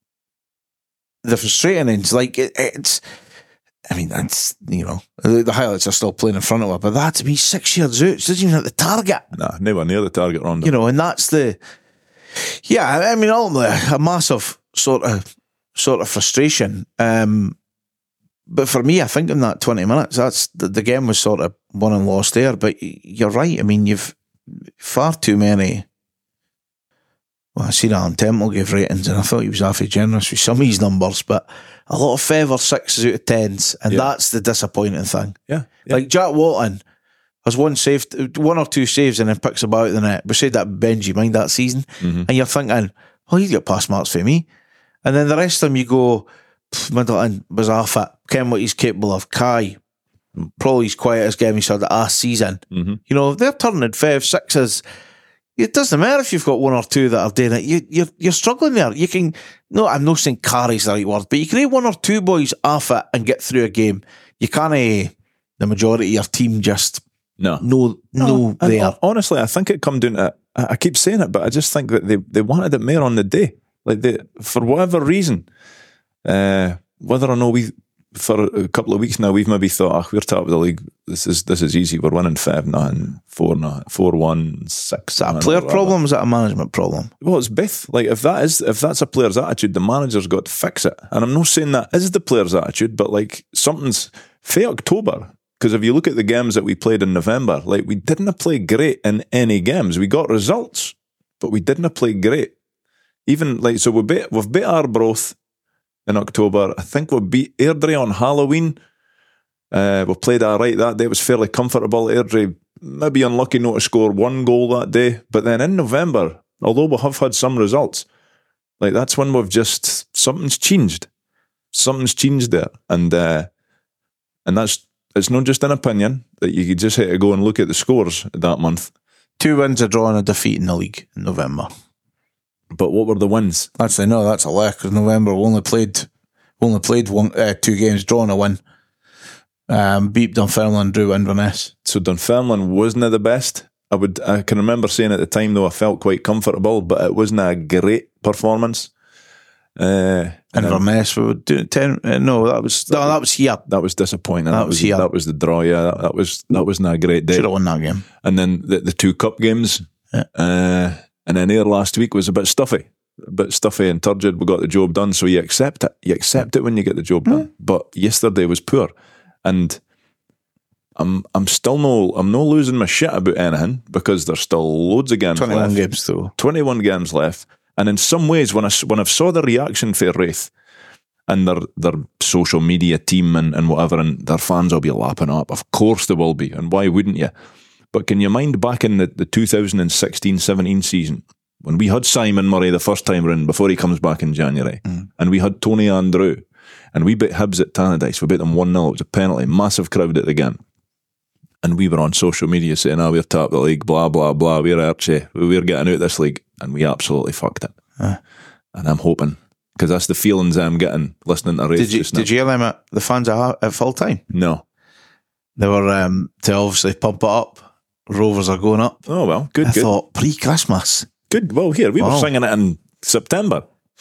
the frustrating ends. Like it, it's. I mean, that's, you know, the highlights are still playing in front of her, but that to me, six yards out, it doesn't even hit the target. Nah, nowhere near the target, Ronda. You know, and that's the, yeah, I mean, ultimately, a massive sort of sort of frustration. Um, but for me, I think in that twenty minutes, that's the, the game was sort of won and lost there. But you're right. I mean, you've far too many. Well, I seen Alan Temple give ratings, and I thought he was awfully generous with some of his numbers, but a lot of five or sixes out of tens, and yeah. that's the disappointing thing. Yeah, yeah. Like Jack Walton has one saved, one or two saves, and then picks a ball out of the net. We said that Benji mind that season, mm-hmm. and you're thinking, "Oh, he's got pass marks for me," and then the rest of them, you go, Middleton was off it. Ken what he's capable of. Kai, probably his quietest game he's had last season. Mm-hmm. You know, they're turning five sixes. It doesn't matter if you've got one or two that are doing it. You, you're you're struggling there. You can no, I'm not saying carry's the right word, but you can have one or two boys off it and get through a game. You can't. Uh, the majority of your team just no, no, no. And There. honestly, I think it come down to. I keep saying it, but I just think that they, they wanted it more on the day. Like they, for whatever reason, uh, whether or not we. For a couple of weeks now, we've maybe thought, oh, we're top of the league. This is this is easy. We're winning five nothing, four nothing, four one, six. Is that a player problem? Is that a management problem? Well, it's both. Like if that is if that's a player's attitude, the manager's got to fix it. And I'm not saying that is the player's attitude, but like something's for October. Because if you look at the games that we played in November, like we didn't play great in any games. We got results, but we didn't play great. Even like so, we beat we've beat Arbroath in October. I think we beat Airdrie on Halloween. Uh, we played all right that day. It was fairly comfortable. Airdrie maybe unlucky not to score one goal that day. But then in November, although we have had some results, like that's when we've just, something's changed. Something's changed there. And uh, and that's, it's not just an opinion that you just have to go and look at the scores that month. Two wins, a draw and a defeat in the league in November. But what were the wins? Actually, no, that's a lie, because November we only played we only played one, uh, two games, draw and a win. Um, beat Dunfermline, drew Inverness. So Dunfermline wasn't the best. I would I can remember saying at the time though I felt quite comfortable, but it wasn't a great performance. Uh, Inverness, we would do ten. Uh, no, that was no, that was here. That was disappointing. That, that was was here. That was the draw. Yeah, that, that was that wasn't a great day. Should have won that game. And then the, the two cup games. Yeah. Uh, and then here last week was a bit stuffy. A bit stuffy and turgid. We got the job done, so you accept it. You accept it when you get the job done. Mm. But yesterday was poor, and I'm I'm still no I'm no losing my shit about anything because there's still loads of games twenty-one left. games though. twenty-one games left, and in some ways, when I when I saw the reaction for Wraith and their their social media team and, and whatever, and their fans will be lapping up. Of course they will be, and why wouldn't you? But can you mind back in the, the two thousand sixteen seventeen season when we had Simon Murray the first time round before he comes back in January, mm. and we had Tony Andrew, and we beat Hibs at Tannadice. We beat them one nil. It was a penalty, massive crowd at the game. And we were on social media saying, oh, we're top of the league, blah, blah, blah, we're Archie, we're getting out this league. And we absolutely fucked it. Uh. And I'm hoping, because that's the feelings I'm getting listening to Wraith. Did you, did you hear them at the fans at, at full time? No. They were um, to obviously pump it up. Rovers are going up. Oh, well, good, I good. I thought, pre-Christmas. Good. Well, here, we wow. were singing it in September.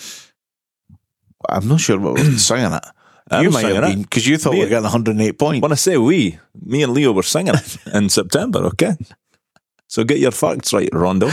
I'm not sure what we were singing it. I you was might singing have been, because you thought we were getting one hundred eight points. When I say we, me and Leo were singing it in September, okay? So get your facts right, Rondo.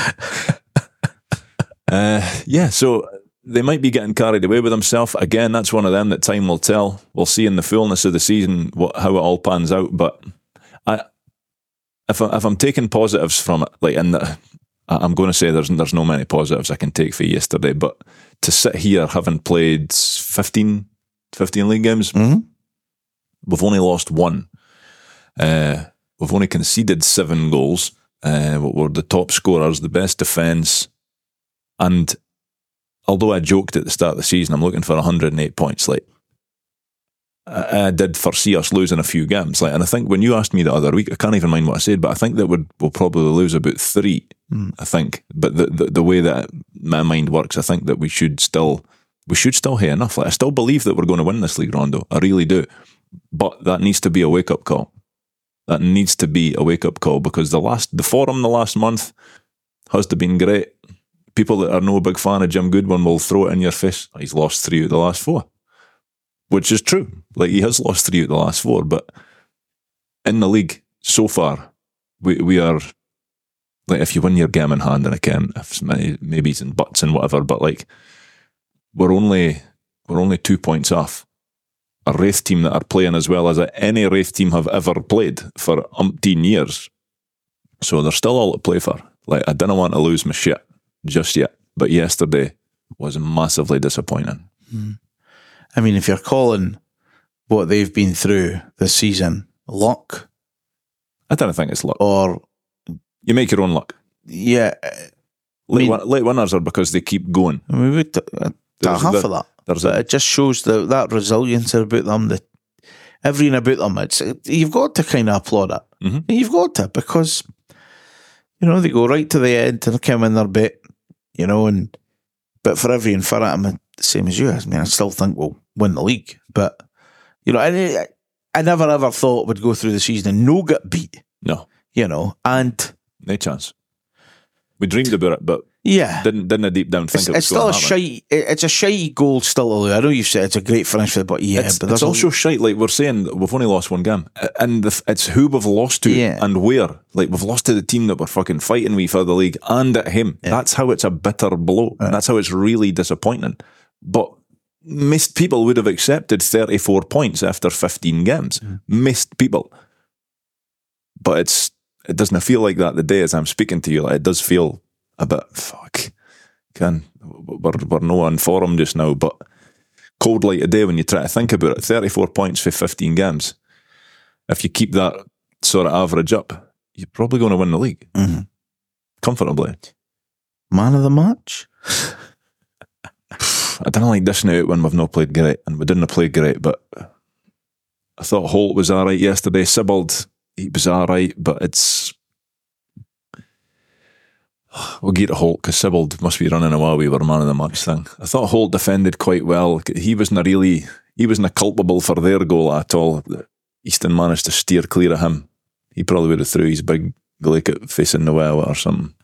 uh, yeah, so they might be getting carried away with themselves. Again, that's one of them that time will tell. We'll see in the fullness of the season what, how it all pans out. But I, if, I, if I'm taking positives from it, like in the, I'm going to say there's there's no many positives I can take for yesterday, but to sit here having played fifteen, fifteen league games, mm-hmm. we've only lost one. Uh, we've only conceded seven goals. Uh, we're the top scorers, the best defence. And although I joked at the start of the season, I'm looking for one hundred eight points. Like I, I did foresee us losing a few games. Like, and I think when you asked me the other week, I can't even mind what I said, but I think that we'd, we'll probably lose about three. Mm. I think, but the, the the way that my mind works, I think that we should still we should still have enough. Like I still believe that we're going to win this league, Rondo. I really do. But that needs to be a wake up call. That needs to be a wake up call because the last the forum the last month has to been great. People that are no big fan of Jim Goodwin will throw it in your face. He's lost three out of the last four, which is true. Like he has lost three out of the last four, but in the league so far, we we are. Like if you win your game in hand, and again, if maybe it's in butts and whatever, but like we're only we're only two points off a Wraith team that are playing as well as any Wraith team have ever played for umpteen years. So they're still all to play for. Like I didn't want to lose my shit just yet, but yesterday was massively disappointing. Mm. I mean, if you're calling what they've been through this season luck, I don't think it's luck, or you make your own luck. Yeah. Late, I mean, late winners are because they keep going. I mean, we t- uh, half of that. But a, it just shows the, that resilience about them, that everything about them. It's, you've got to kind of applaud it. Mm-hmm. You've got to, because You know, they go right to the end and come in their bit, you know, and but for every infinite, I'm the same as you. I mean, I still think we'll win the league, but you know, I, I never ever thought we'd go through the season and no get beat. No, you know, and no chance. We dreamed about it, but yeah, didn't didn't deep down think it's, it was it's still a happen. shite. It's a shitey goal still. I know you've said it's a great finish for the, but yeah, it's, but it's also shite. Like we're saying, we've only lost one game, and the, it's who we've lost to yeah. and where. Like we've lost to the team that we're fucking fighting with for the league, and at him. Yeah. That's how it's a bitter blow, yeah. and that's how it's really disappointing. But most people would have accepted thirty-four points after fifteen games. Mm. Most people, but it's it doesn't feel like that the day as I'm speaking to you. Like it does feel a bit fuck. Can we're we're no informed just now, but cold light a day when you try to think about it. thirty-four points for fifteen games. If you keep that sort of average up, you're probably going to win the league mm-hmm. comfortably. Man of the match. I don't like dishing out when we've not played great, and we didn't play great. But I thought Holt was all right yesterday. Sibbald, he was all right, but it's. We'll get to Holt because Sibbald must be running away with our man of the match thing. I thought Holt defended quite well. He wasn't really, he wasn't culpable for their goal at all. Easton managed to steer clear of him. He probably would have threw his big gleek facing the well or something.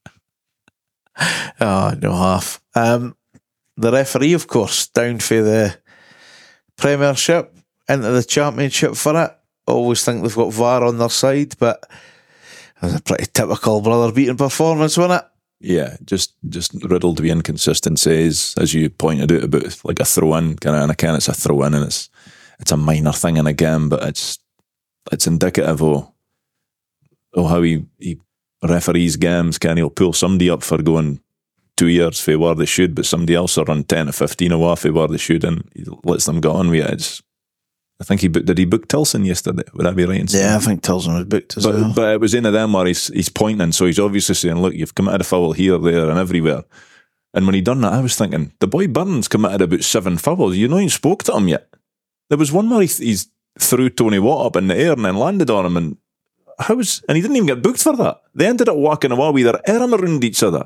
Oh, no half. Um, the referee, of course, down for the Premiership into the Championship for it. Always think they've got V A R on their side, but it was a pretty typical brother beating performance, wasn't it? Yeah, just just riddled with inconsistencies, as you pointed out about like a throw in, kind of, and again it's a throw in, and it's it's a minor thing in a game, but it's it's indicative of, of how he, he referees games. Can he'll pull somebody up for going two years for where they should, but somebody else will run ten to fifteen away for where they should, and he lets them get on with it. It's, I think he booked, did he book Tilson yesterday? Would that be right? Yeah, I think Tilson was booked as but, well. But it was in of them where he's, he's pointing, so he's obviously saying, look, you've committed a foul here, there and everywhere. And when he done that, I was thinking, the boy Burns committed about seven fouls. You know, he spoke to him yet. There was one where he, he's threw Tony Watt up in the air and then landed on him, and how was, and he didn't even get booked for that. They ended up walking away with their arm around each other.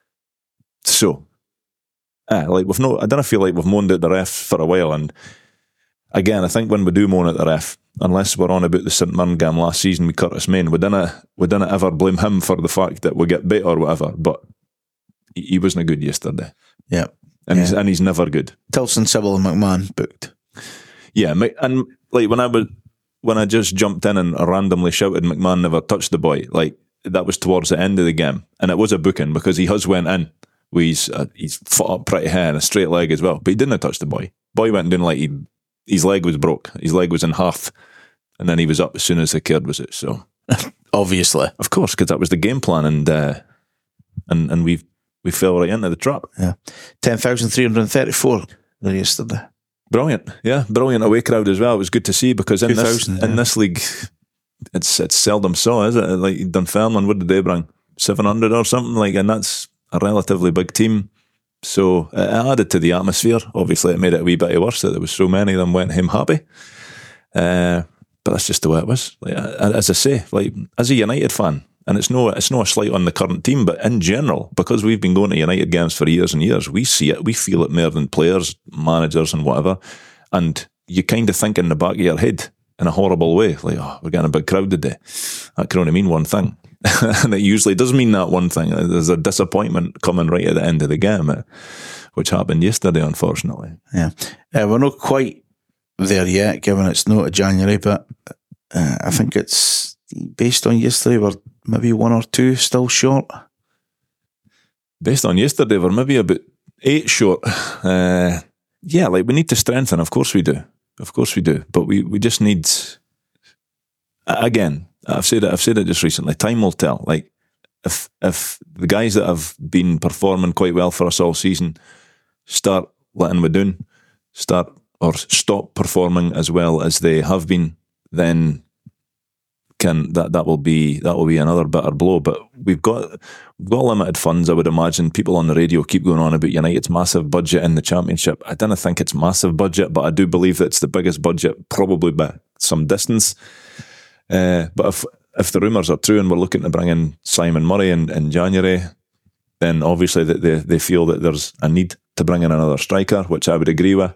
So, ah, like we've no, I don't feel like we've moaned at the ref for a while, and again, I think when we do moan at the ref, unless we're on about the St Mirren game last season with Curtis Main, we didn't, we didn't ever blame him for the fact that we get beat or whatever, but he, he wasn't good yesterday. Yeah. And, yeah. He's, and he's never good. Tilson, Sybil and McMahon booked. Yeah, and like when I was, when I just jumped in and randomly shouted McMahon never touched the boy, like that was towards the end of the game, and it was a booking because he has went in with his, uh, his foot up pretty high and a straight leg as well, but he didn't touch the boy. Boy went down like he his leg was broke. His leg was in half, and then he was up as soon as the kid was out. So, obviously, of course, because that was the game plan, and uh, and and we we fell right into the trap. Yeah, ten thousand three hundred thirty-four there yesterday. Brilliant, yeah, brilliant away crowd as well. It was good to see because in this yeah. in this league, it's it's seldom saw, is it? Like Dunfermline, what did they bring? Seven hundred or something like, and that's a relatively big team. So it added to the atmosphere. Obviously, it made it a wee bit worse that there was so many of them went home happy. Uh, but that's just the way it was. Like, as I say, like as a United fan, and it's no, it's no a slight on the current team, but in general, because we've been going to United games for years and years, we see it, we feel it more than players, managers, and whatever. And you kind of think in the back of your head in a horrible way, like, oh, we're getting a big crowd today. That can only mean one thing. And it usually does mean that one thing. There's a disappointment coming right at the end of the game, which happened yesterday, unfortunately. Yeah, uh, we're not quite there yet, given it's not a January, but uh, I think it's based on yesterday. We're maybe one or two still short. Based on yesterday, we're maybe about eight short. Uh, yeah, like we need to strengthen. Of course we do. Of course we do. But we, we just need, again, I've said it. I've said it just recently. Time will tell. Like if if the guys that have been performing quite well for us all season start letting we down, start or stop performing as well as they have been, then can that that will be that will be another bitter blow. But we've got we've got limited funds. I would imagine people on the radio keep going on about United's massive budget in the Championship. I don't think it's massive budget, but I do believe that it's the biggest budget probably by some distance. Uh, but if if the rumours are true and we're looking to bring in Simon Murray in, in January, then obviously that they, they feel that there's a need to bring in another striker, which I would agree with.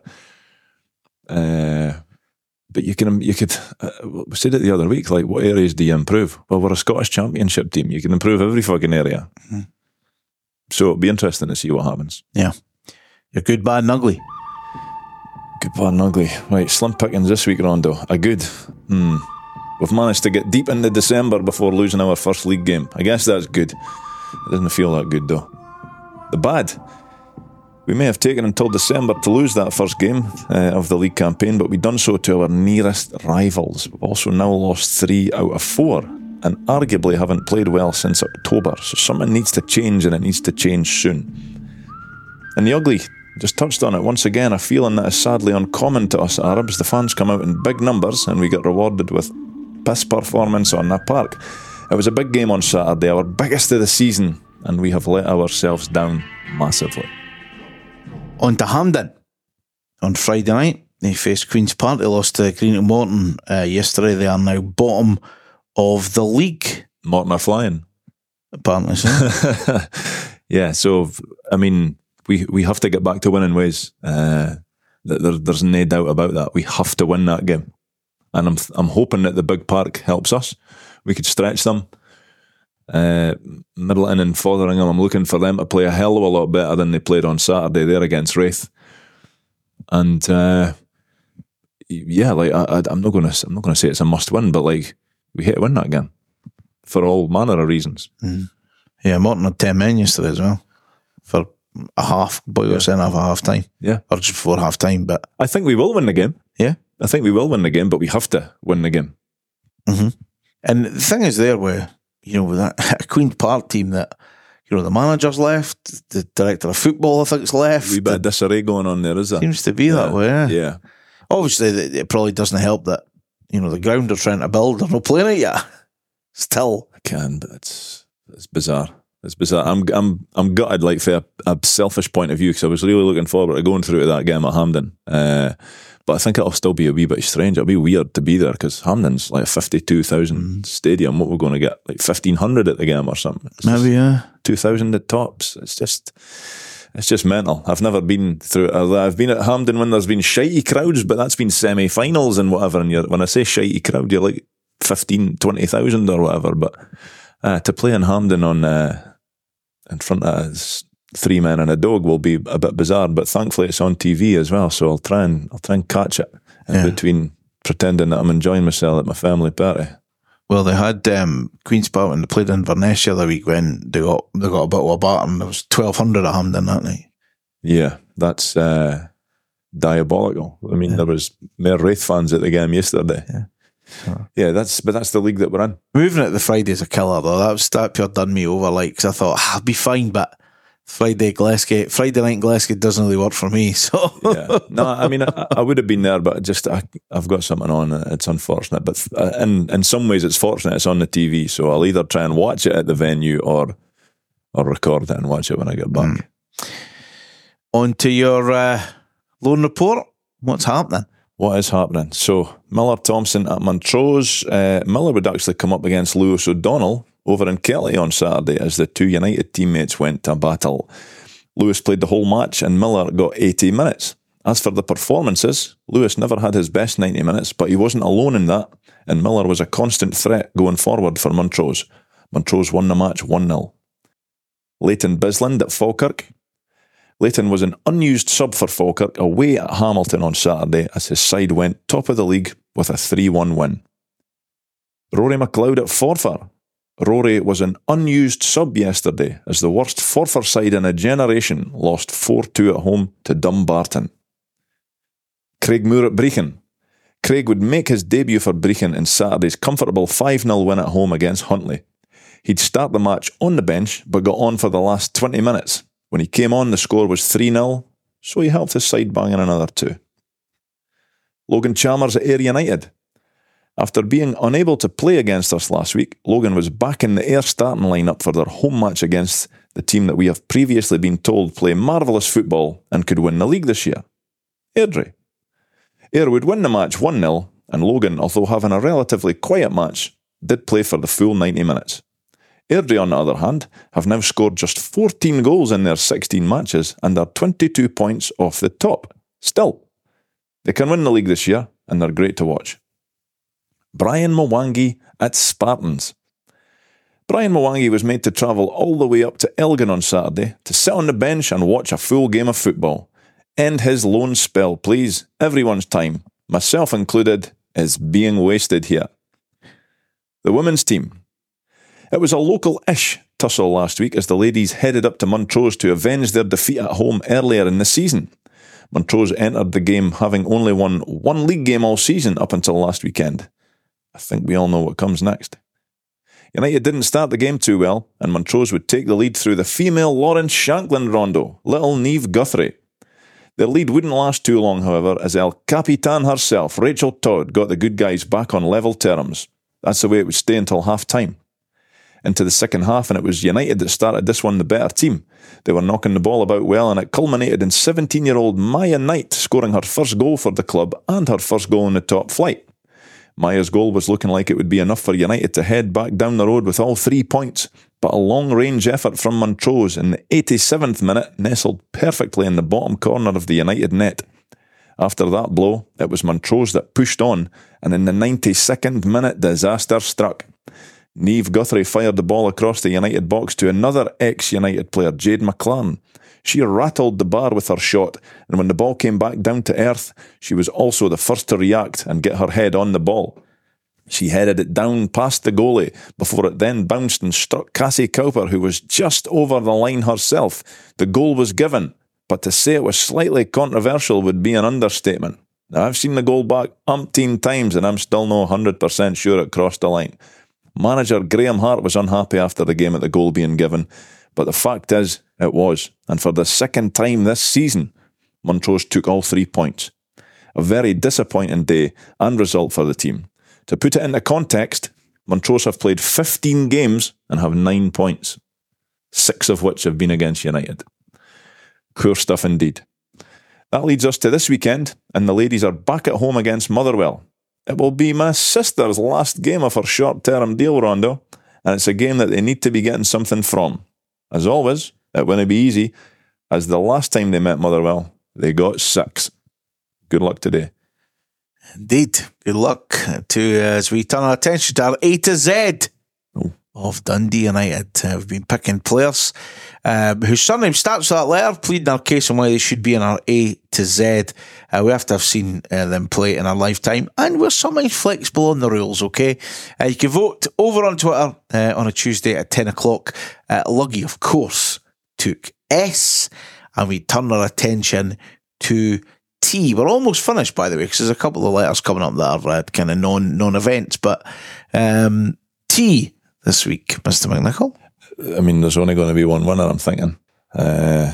Uh, but you can, you could, uh, we said it the other week, like, what areas do you improve? Well, we're a Scottish Championship team. You can improve every fucking area. Mm-hmm. So it'll be interesting to see what happens. Yeah. You're good, bad and ugly. Good, bad and ugly. Right, slim pickings this week, Rondo. A good. Hmm. We've managed to get deep into December before losing our first league game. I guess that's good. It doesn't feel that good, though. The bad. We may have taken until December to lose that first game uh, of the league campaign, but we've done so to our nearest rivals. We've also now lost three out of four, and arguably haven't played well since October. So something needs to change, and it needs to change soon. And the ugly, just touched on it once again, a feeling that is sadly uncommon to us Arabs. The fans come out in big numbers, and we get rewarded with piss performance on the park. It was a big game on Saturday, our biggest of the season, and we have let ourselves down massively. On to Hampden. On Friday night, they faced Queen's Park. They lost to Greenock Morton uh, yesterday. They are now bottom of the league. Morton are flying. Apparently so. Yeah, so, I mean, we, we have to get back to winning ways. Uh, there, there's no doubt about that. We have to win that game. And I'm I'm hoping that the big park helps us. We could stretch them. Uh, Middleton and Fotheringham, I'm looking for them to play a hell of a lot better than they played on Saturday there against Wraith. And uh, yeah, like I, I, I'm not going to I'm not going to say it's a must win, but like we hit to win that game for all manner of reasons. Mm. Yeah, Morton had ten men yesterday as well for a half, boy, yeah. Sent off a half time, yeah, or just before half time. But I think we will win the game. Yeah, I think we will win the game, but we have to win the game. Mm-hmm. And the thing is, there where you know with that a Queen's Park team that you know the manager's left, the director of football I think's left. A wee bit of disarray going on there, is there? Seems to be yeah. that way. Yeah. yeah. Obviously, it probably doesn't help that you know the ground they're trying to build, they're not playing it yet. Still, I can, but it's it's bizarre. It's bizarre. I'm I'm I'm gutted, like for a, a selfish point of view, because I was really looking forward to going through to that game at Hampden. Uh, but I think it'll still be a wee bit strange. It'll be weird to be there because Hampden's like a fifty-two thousand mm. stadium. What we're going to get, like fifteen hundred at the game or something? It's Maybe yeah, two thousand at tops. It's just it's just mental. I've never been through. I've been at Hampden when there's been shitey crowds, but that's been semi-finals and whatever. And you're, when I say shitey crowd, you're like fifteen, twenty thousand or whatever. But uh, to play in Hampden on. Uh, in front of three men and a dog will be a bit bizarre, but thankfully it's on T V as well, so I'll try and I'll try and catch it in yeah. between pretending that I'm enjoying myself at my family party. Well, they had um, Queen's Park when they played in Inverness the other week when they got they got a bit of a batter and there was twelve hundred at Hampden that night. Yeah, that's uh, diabolical. I mean, yeah. there was more Wraith fans at the game yesterday. Yeah. Sure. Yeah, that's but that's the league that we're in. Moving it the Friday's a killer though. That was that pure done me over. Like, because I thought ah, I'll be fine, but Friday Glasgow, Friday night in Glasgow doesn't really work for me. So yeah. no, I mean I, I would have been there, but just I, I've got something on. It's unfortunate, but in in some ways it's fortunate. It's on the T V, so I'll either try and watch it at the venue or or record it and watch it when I get back. Mm. On to your uh, loan report. What's happening? What is happening? So, Miller Thompson at Montrose. Uh, Miller would actually come up against Lewis O'Donnell over in Kelly on Saturday as the two United teammates went to battle. Lewis played the whole match and Miller got eighty minutes. As for the performances, Lewis never had his best ninety minutes, but he wasn't alone in that, and Miller was a constant threat going forward for Montrose. Montrose won the match one nil. Leighton Bisland at Falkirk. Leighton was an unused sub for Falkirk away at Hamilton on Saturday as his side went top of the league with a three one win. Rory McLeod at Forfar. Rory was an unused sub yesterday as the worst Forfar side in a generation lost four two at home to Dumbarton. Craig Moore at Brechin. Craig would make his debut for Brechin in Saturday's comfortable five nil win at home against Huntly. He'd start the match on the bench but got on for the last twenty minutes. When he came on, the score was three nil, so he helped his side bang in another two. Logan Chalmers at Ayr United. After being unable to play against us last week, Logan was back in the Ayr starting lineup for their home match against the team that we have previously been told play marvellous football and could win the league this year, Airdrie. Ayr would win the match one nil, and Logan, although having a relatively quiet match, did play for the full ninety minutes. Airdrie, on the other hand, have now scored just fourteen goals in their sixteen matches and are twenty-two points off the top. Still, they can win the league this year and they're great to watch. Brian Mwangi at Spartans. Brian Mwangi was made to travel all the way up to Elgin on Saturday to sit on the bench and watch a full game of football. End his loan spell, please. Everyone's time, myself included, is being wasted here. The women's team. It was a local-ish tussle last week as the ladies headed up to Montrose to avenge their defeat at home earlier in the season. Montrose entered the game having only won one league game all season up until last weekend. I think we all know what comes next. United didn't start the game too well, and Montrose would take the lead through the female Lawrence Shankland rondo, little Niamh Guthrie. Their lead wouldn't last too long, however, as El Capitan herself, Rachel Todd, got the good guys back on level terms. That's the way it would stay until half-time. Into the second half, and it was United that started this one the better team. They were knocking the ball about well, and it culminated in seventeen-year-old Maya Knight scoring her first goal for the club and her first goal in the top flight. Maya's goal was looking like it would be enough for United to head back down the road with all three points, but a long-range effort from Montrose in the eighty-seventh minute nestled perfectly in the bottom corner of the United net. After that blow, it was Montrose that pushed on, and in the ninety-second minute, disaster struck. Niamh Guthrie fired the ball across the United box to another ex-United player, Jade McLaren. She rattled the bar with her shot, and when the ball came back down to earth, she was also the first to react and get her head on the ball. She headed it down past the goalie before it then bounced and struck Cassie Cowper, who was just over the line herself. The goal was given, but to say it was slightly controversial would be an understatement. Now, I've seen the goal back umpteen times, and I'm still no one hundred percent sure it crossed the line. Manager Graham Hart was unhappy after the game at the goal being given, but the fact is, it was. And for the second time this season, Montrose took all three points. A very disappointing day and result for the team. To put it into context, Montrose have played fifteen games and have nine points, six of which have been against United. Poor stuff indeed. That leads us to this weekend, and the ladies are back at home against Motherwell. It will be my sister's last game of her short-term deal, Rondo, and it's a game that they need to be getting something from. As always, it won't be easy, as the last time they met Motherwell, they got six. Good luck today. Indeed. Good luck to uh, as we turn our attention to our A to Z oh. of Dundee United. Uh, we've been picking players uh, whose surname starts with that letter, pleading our case on why they should be in our A to Z. Uh, we have to have seen uh, them play in our lifetime, and we're sometimes flexible on the rules, okay? Uh, you can vote over on Twitter uh, on a Tuesday at ten o'clock. Uh, Luggy, of course, took S, and we turn our attention to T. We're almost finished, by the way, because there's a couple of letters coming up that are uh, kind of non, non-events, but um, T this week, Mister McNichol. I mean, there's only going to be one winner, I'm thinking. Uh,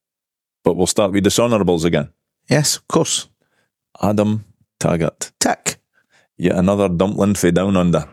but we'll start with dishonourables again. Yes, of course. Adam Taggart. Tick. Yet another dumpling for down under.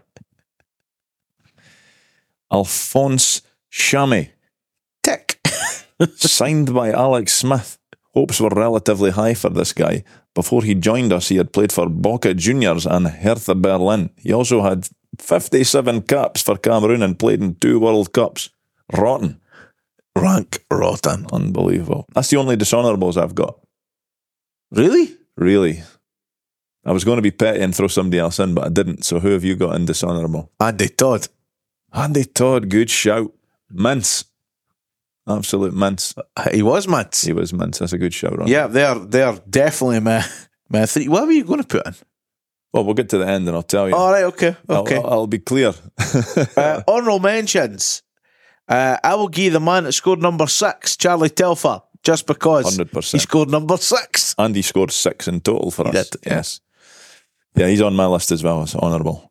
Alphonse Chamé. Tick. Signed by Alex Smith. Hopes were relatively high for this guy. Before he joined us, he had played for Boca Juniors and Hertha Berlin. He also had fifty-seven caps for Cameroon and played in two World Cups. Rotten. Rank rotten. Unbelievable. That's the only dishonourables I've got. Really? Really. I was going to be petty and throw somebody else in, but I didn't. So who have you got in dishonourable? Andy Todd. Andy Todd, good shout. Mince. Absolute mince. He was mince. He was mince. That's a good shout, Ron. Yeah, they're they're definitely my my three. What were you going to put in? Well, we'll get to the end and I'll tell you. All right, okay, okay. I'll, I'll be clear. uh, honourable mentions. Uh, I will give the man that scored number six, Charlie Telfer, just because one hundred percent. he scored number six. And he scored six in total for he us. Did, yes. Yeah, he's on my list as well. It's honourable.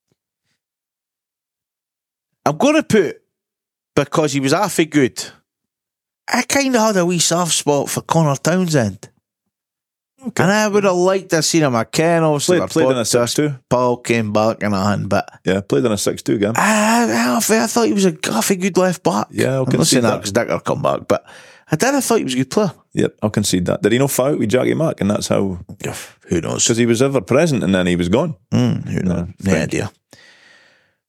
I'm going to put, because he was awfully good, I kind of had a wee soft spot for Connor Townsend. Okay. And I would have liked to have seen him again. Obviously, played, played in a six two. Paul came back in a hand, but yeah, played in a six two game. I, I, I thought he was a awfully good left back. Yeah, I'll I'm not saying that because that. Dicker come back, but I did. I thought he was a good player. Yep, I'll concede that. Did he not fight out with Jackie Mack, and that's how? Who knows? Because he was ever present, and then he was gone. Mm, who knows? No, no idea.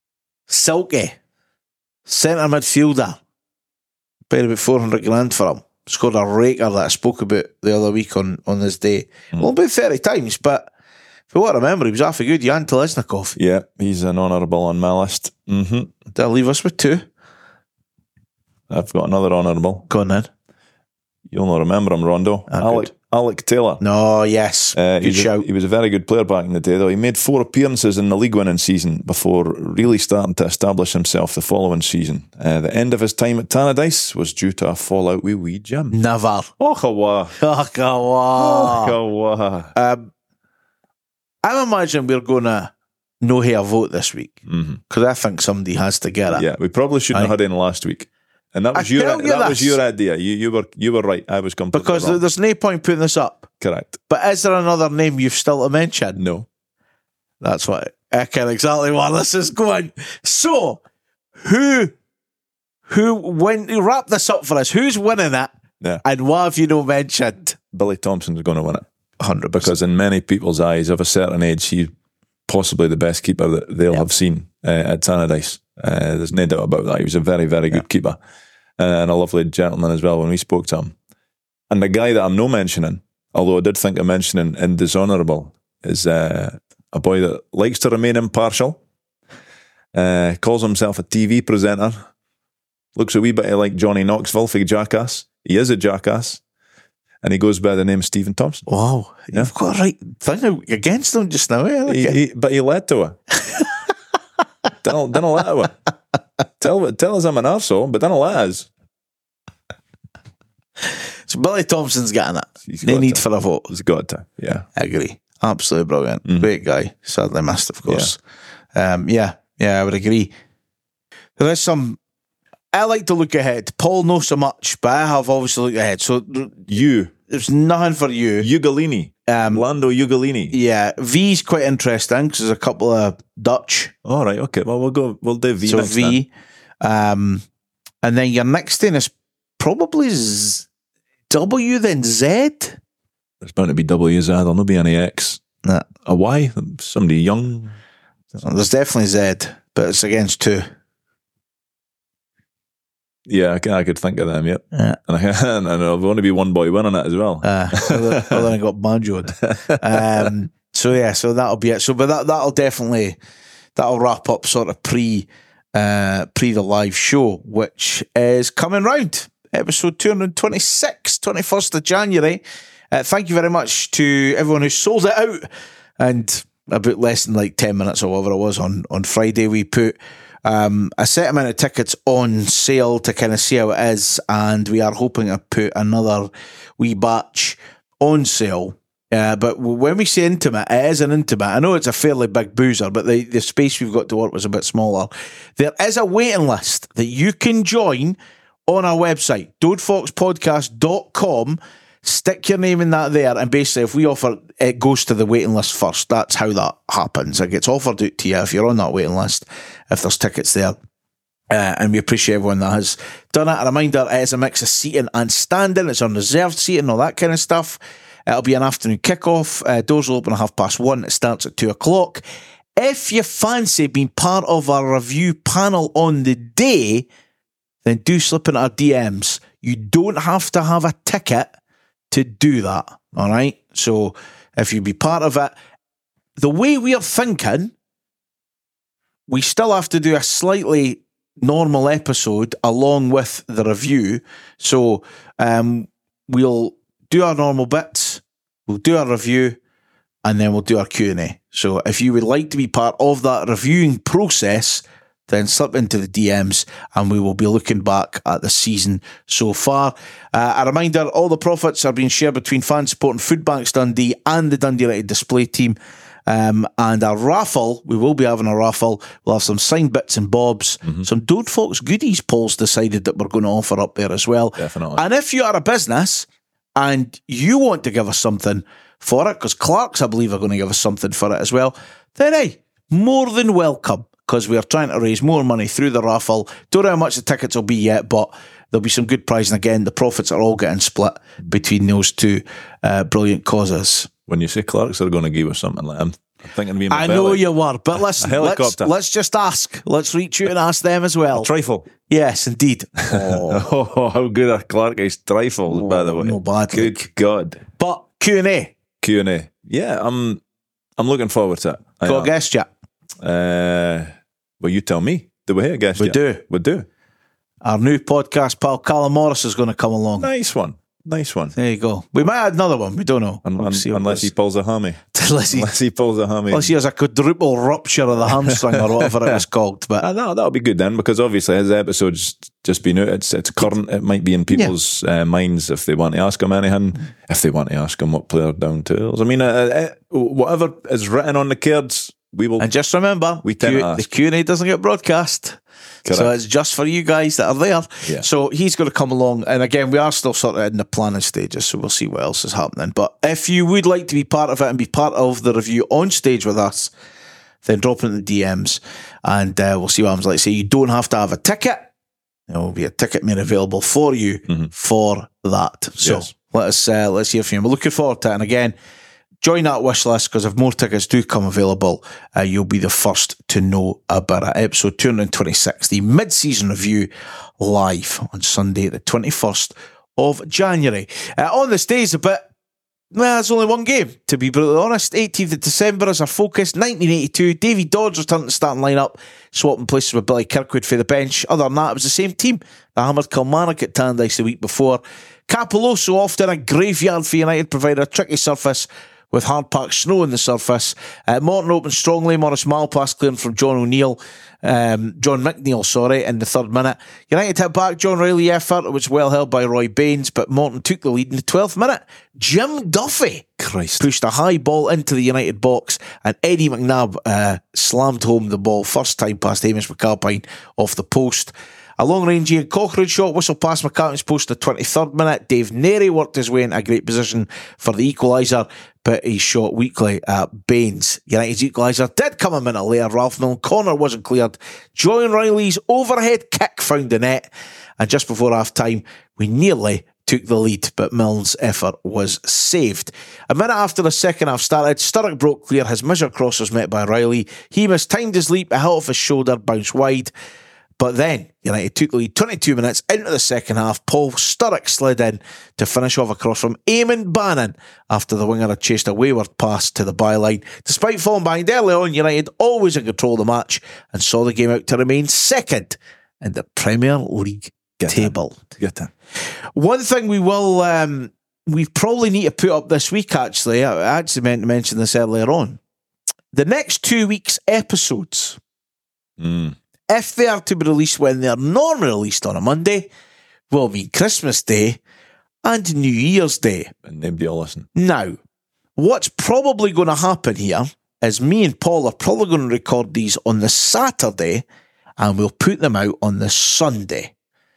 Silky, centre midfielder, paid about four hundred grand for him. Scored a raker that I spoke about the other week on, on this day. Mm. Well, about thirty times, but for what I remember, he was half a good. Jan Telesnikov. Yeah, he's an honourable on my list. Mm-hmm. That'll leave us with two. I've got another honourable. Go on then. You'll not remember him, Rondo. Ah, Alec, Alec Taylor. No, yes. Uh, good shout. A, he was a very good player back in the day, though. He made four appearances in the league winning season before really starting to establish himself the following season. Uh, the end of his time at Tannadice was due to a fallout with Wee Jim. Never. Oh, kawa. Oh, kawa. Oh, kawa. Um, I'm imagining we're going to no hair vote this week because mm-hmm. I think somebody has to get it. Yeah, we probably shouldn't I, have had in last week. And that was, your, you that this. was your idea. You, you were you were right. I was completely Because wrong. There's no point putting this up. Correct. But is there another name you've still to mention? No. That's what I can exactly where this is going. So, who, who, when you wrap this up for us, who's winning it? Yeah. And what have you not mentioned? Billy Thompson's going to win it. one hundred percent. Because in many people's eyes, of a certain age, he's possibly the best keeper that they'll yep. have seen uh, at Tannadice. Uh, there's no doubt about that. He was a very, very good yeah. keeper. Uh, and a lovely gentleman as well when we spoke to him. And the guy that I'm no mentioning, although I did think of mentioning in dishonourable, is uh, a boy that likes to remain impartial, uh, calls himself a T V presenter, looks a wee bit like Johnny Knoxville for Jackass. He is a jackass, and he goes by the name Stephen Thompson. Wow, yeah. You've got a right thing against him just now, eh? He, he, but he led to it. didn't, didn't let to it. Tell, tell us I'm an arsehole, but didn't let us. So Billy Thompson's getting it. No need to. for a vote. He's got to, yeah. I agree. Absolutely brilliant. Mm. Great guy. Sadly missed, of course. Yeah. Um, yeah, yeah, I would agree. There is some... I like to look ahead. Paul knows so much, but I have obviously looked ahead. So you. There's nothing for you. Ugolini. Um, Lando Ugolini. Yeah. V's quite interesting because there's a couple of Dutch. All right, okay. Well, we'll go. We'll do V so next V. Um, and then your next thing is probably Z- W, then Z. There's bound to be W, Z. There'll not be any X. Nah. A Y? Somebody young? There's definitely Z, but it's against two. Yeah, I, can, I could think of them, yep. Yeah. And, I, and there'll only be one boy winning it as well. Uh, well, then I got banjoed. Um, so yeah, so that'll be it. So, but that, that'll definitely, that'll wrap up sort of pre, uh, pre the live show, which is coming round. Episode two twenty-six, twenty-first of January. Uh, thank you very much to everyone who sold it out. And about less than like ten minutes or whatever it was on, on Friday, we put um, a set amount of tickets on sale to kind of see how it is. And we are hoping to put another wee batch on sale. Uh, but when we say intimate, it is an intimate. I know it's a fairly big boozer, but the, the space we've got to work with is a bit smaller. There is a waiting list that you can join on our website, dode fox podcast dot com. Stick your name in that there, and basically if we offer, it goes to the waiting list first. That's how that happens. It gets offered out to you if you're on that waiting list, if there's tickets there. Uh, and we appreciate everyone that has done it. A reminder, it is a mix of seating and standing. It's unreserved seating, all that kind of stuff. It'll be an afternoon kickoff. Uh, doors will open at half past one. It starts at two o'clock. If you fancy being part of our review panel on the day, then do slip in our D Ms. You don't have to have a ticket to do that, all right? So if you be part of it, the way we are thinking, we still have to do a slightly normal episode along with the review. So um, we'll do our normal bits, we'll do our review, and then we'll do our Q and A. So if you would like to be part of that reviewing process, then slip into the D Ms and we will be looking back at the season so far. Uh, a reminder, all the profits are being shared between fans supporting Food Banks Dundee and the Dundee United display team. Um, and a raffle, we will be having a raffle. We'll have some signed bits and bobs, mm-hmm. some Dode Fox goodies. Paul's decided that we're going to offer up there as well. Definitely. And if you are a business and you want to give us something for it, because Clark's, I believe, are going to give us something for it as well, then hey, more than welcome. Because we are trying to raise more money through the raffle. Don't know how much the tickets will be yet, but there'll be some good prize. And again, the profits are all getting split between those two uh, brilliant causes. When you say Clarks are going to give us something, like I'm I'm thinking of me in my I belly. know you were, but listen, A let's, helicopter. let's just ask. Let's reach out and ask them as well. Trifle. Yes, indeed. Oh, Oh, how good are Clarkie's trifles, by the way. no bad. Good Like. God. But Q and A. Q and A. Yeah, I'm I'm looking forward to it. I Got a am. guest yet? Uh, well, you tell me. Do we have a guest We yet? do. We do. Our new podcast pal, Callum Morris, is going to come along. Nice one. Nice one. There you go. We might add another one. We don't know. Un- We'll un- see what unless he it pulls a hammy. is. unless he, Unless he pulls a hammy. unless he has a quadruple rupture of the hamstring or whatever it was called. But Uh, that, that'll be good then, because obviously his episode's just been out. It's it's current. It might be in people's uh, minds if they want to ask him anything. If they want to ask him what player down tools. I mean, uh, uh, whatever is written on the cards, we will. and just remember, We tend Q- to ask. the Q and A doesn't get broadcast. Correct. So it's just for you guys that are there. Yeah. So he's going to come along. And again, we are still sort of in the planning stages, so we'll see what else is happening. But if you would like to be part of it and be part of the review on stage with us, then drop it in the D Ms and uh, we'll see what happens. Like I say, you don't have to have a ticket. There will be a ticket made available for you for that. So Yes. let us uh, let's hear from you. We're looking forward to it. And again, join that wish list, because if more tickets do come available, uh, you'll be the first to know about it. Episode two hundred twenty-six, the mid-season review, live on Sunday, the twenty-first of January. Uh, on this day is a bit, well, there's only one game, to be brutally honest. eighteenth of December is our focus. nineteen eighty-two, Davy Dodds returned to the starting lineup, swapping places with Billy Kirkwood for the bench. Other than that, it was the same team that hammered Kilmarnock at Tannadice the week before. Capoloso, often a graveyard for United, provided a tricky surface with hard-packed snow on the surface. Uh, Morton opened strongly. Morris Malpass clearing from John O'Neill, um, John McNeil, sorry, in the third minute. United hit back. John Riley effort, which was well held by Roy Baines, but Morton took the lead in the twelfth minute. Jim Duffy Christ. pushed a high ball into the United box, and Eddie McNabb uh, slammed home the ball first time past Hamish McAlpine off the post. A long-range Ian Cochrane shot whistled past McCartney's post at the twenty-third minute. Dave Neary worked his way into a great position for the equaliser, but he shot weakly at Baines. United's equaliser did come a minute later. Ralph Milne corner wasn't cleared. John Riley's overhead kick found the net, and just before half-time, we nearly took the lead, but Milne's effort was saved. A minute after the second half started, Sturrock broke clear. His measure cross was met by Riley. He mistimed his leap, a hit off his shoulder, bounced wide. But then United took the lead twenty-two minutes into the second half. Paul Sturrock slid in to finish off a cross from Eamon Bannon after the winger had chased a wayward pass to the byline. Despite falling behind early on, United always in control of the match and saw the game out to remain second in the Premier League Get table. in. Get in. One thing we will, um, we probably need to put up this week, actually, I actually meant to mention this earlier on. The next two weeks' episodes, Mm. if they are to be released when they are normally released on a Monday, will be Christmas Day and New Year's Day. And nobody will listen. Now, what's probably going to happen here is me and Paul are probably going to record these on the Saturday and we'll put them out on the Sunday.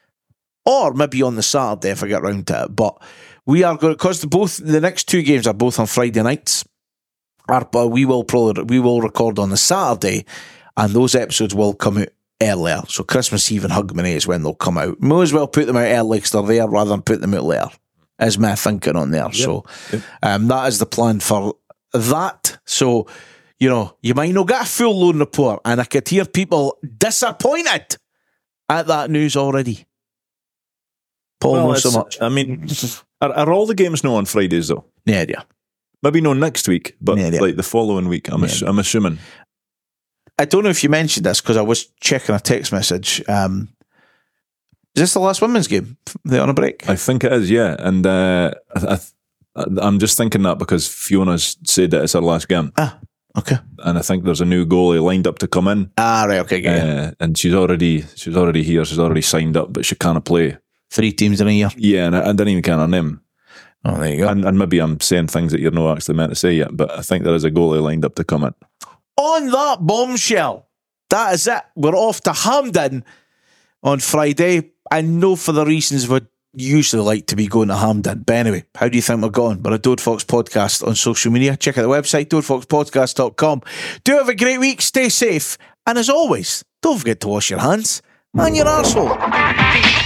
Or maybe on the Saturday if I get round to it. But we are going to, because both the next two games are both on Friday nights, our, but we will probably we will record on the Saturday, and those episodes will come out earlier. So Christmas Eve and Hogmanay is when they'll come out. May as well put them out early because they're there rather than put them out later, is my thinking on there. Yep. So yep. Um, that is the plan for that. So, you know, you might not get a full loan report, and I could hear people disappointed at that news already. Paul well, knows so much. I mean, are, are all the games now on Fridays though? Yeah, yeah. Maybe no next week, but yeah, yeah. like the following week. I'm, yeah, ass- yeah. I'm assuming. I don't know if you mentioned this because I was checking a text message. Um, is this the last women's game? They're on a break? I think it is, yeah. And uh, I, I, I'm just thinking that because Fiona's said that it's her last game. Ah, okay. And I think there's a new goalie lined up to come in. Ah, right, okay, uh, yeah. And she's already she's already here. She's already signed up, but she can't play. Three teams in a year. Yeah, and I, I didn't even count her name. Oh, there you go. And, and maybe I'm saying things that you're not actually meant to say yet, but I think there is a goalie lined up to come in. On that bombshell, that is it. We're off to Hampden on Friday. I know for the reasons we'd usually like to be going to Hampden. But anyway, how do you think we're going? We're a Dode Fox podcast on social media. Check out the website, dode fox podcast dot com. Do have a great week. Stay safe. And as always, don't forget to wash your hands and your arsehole.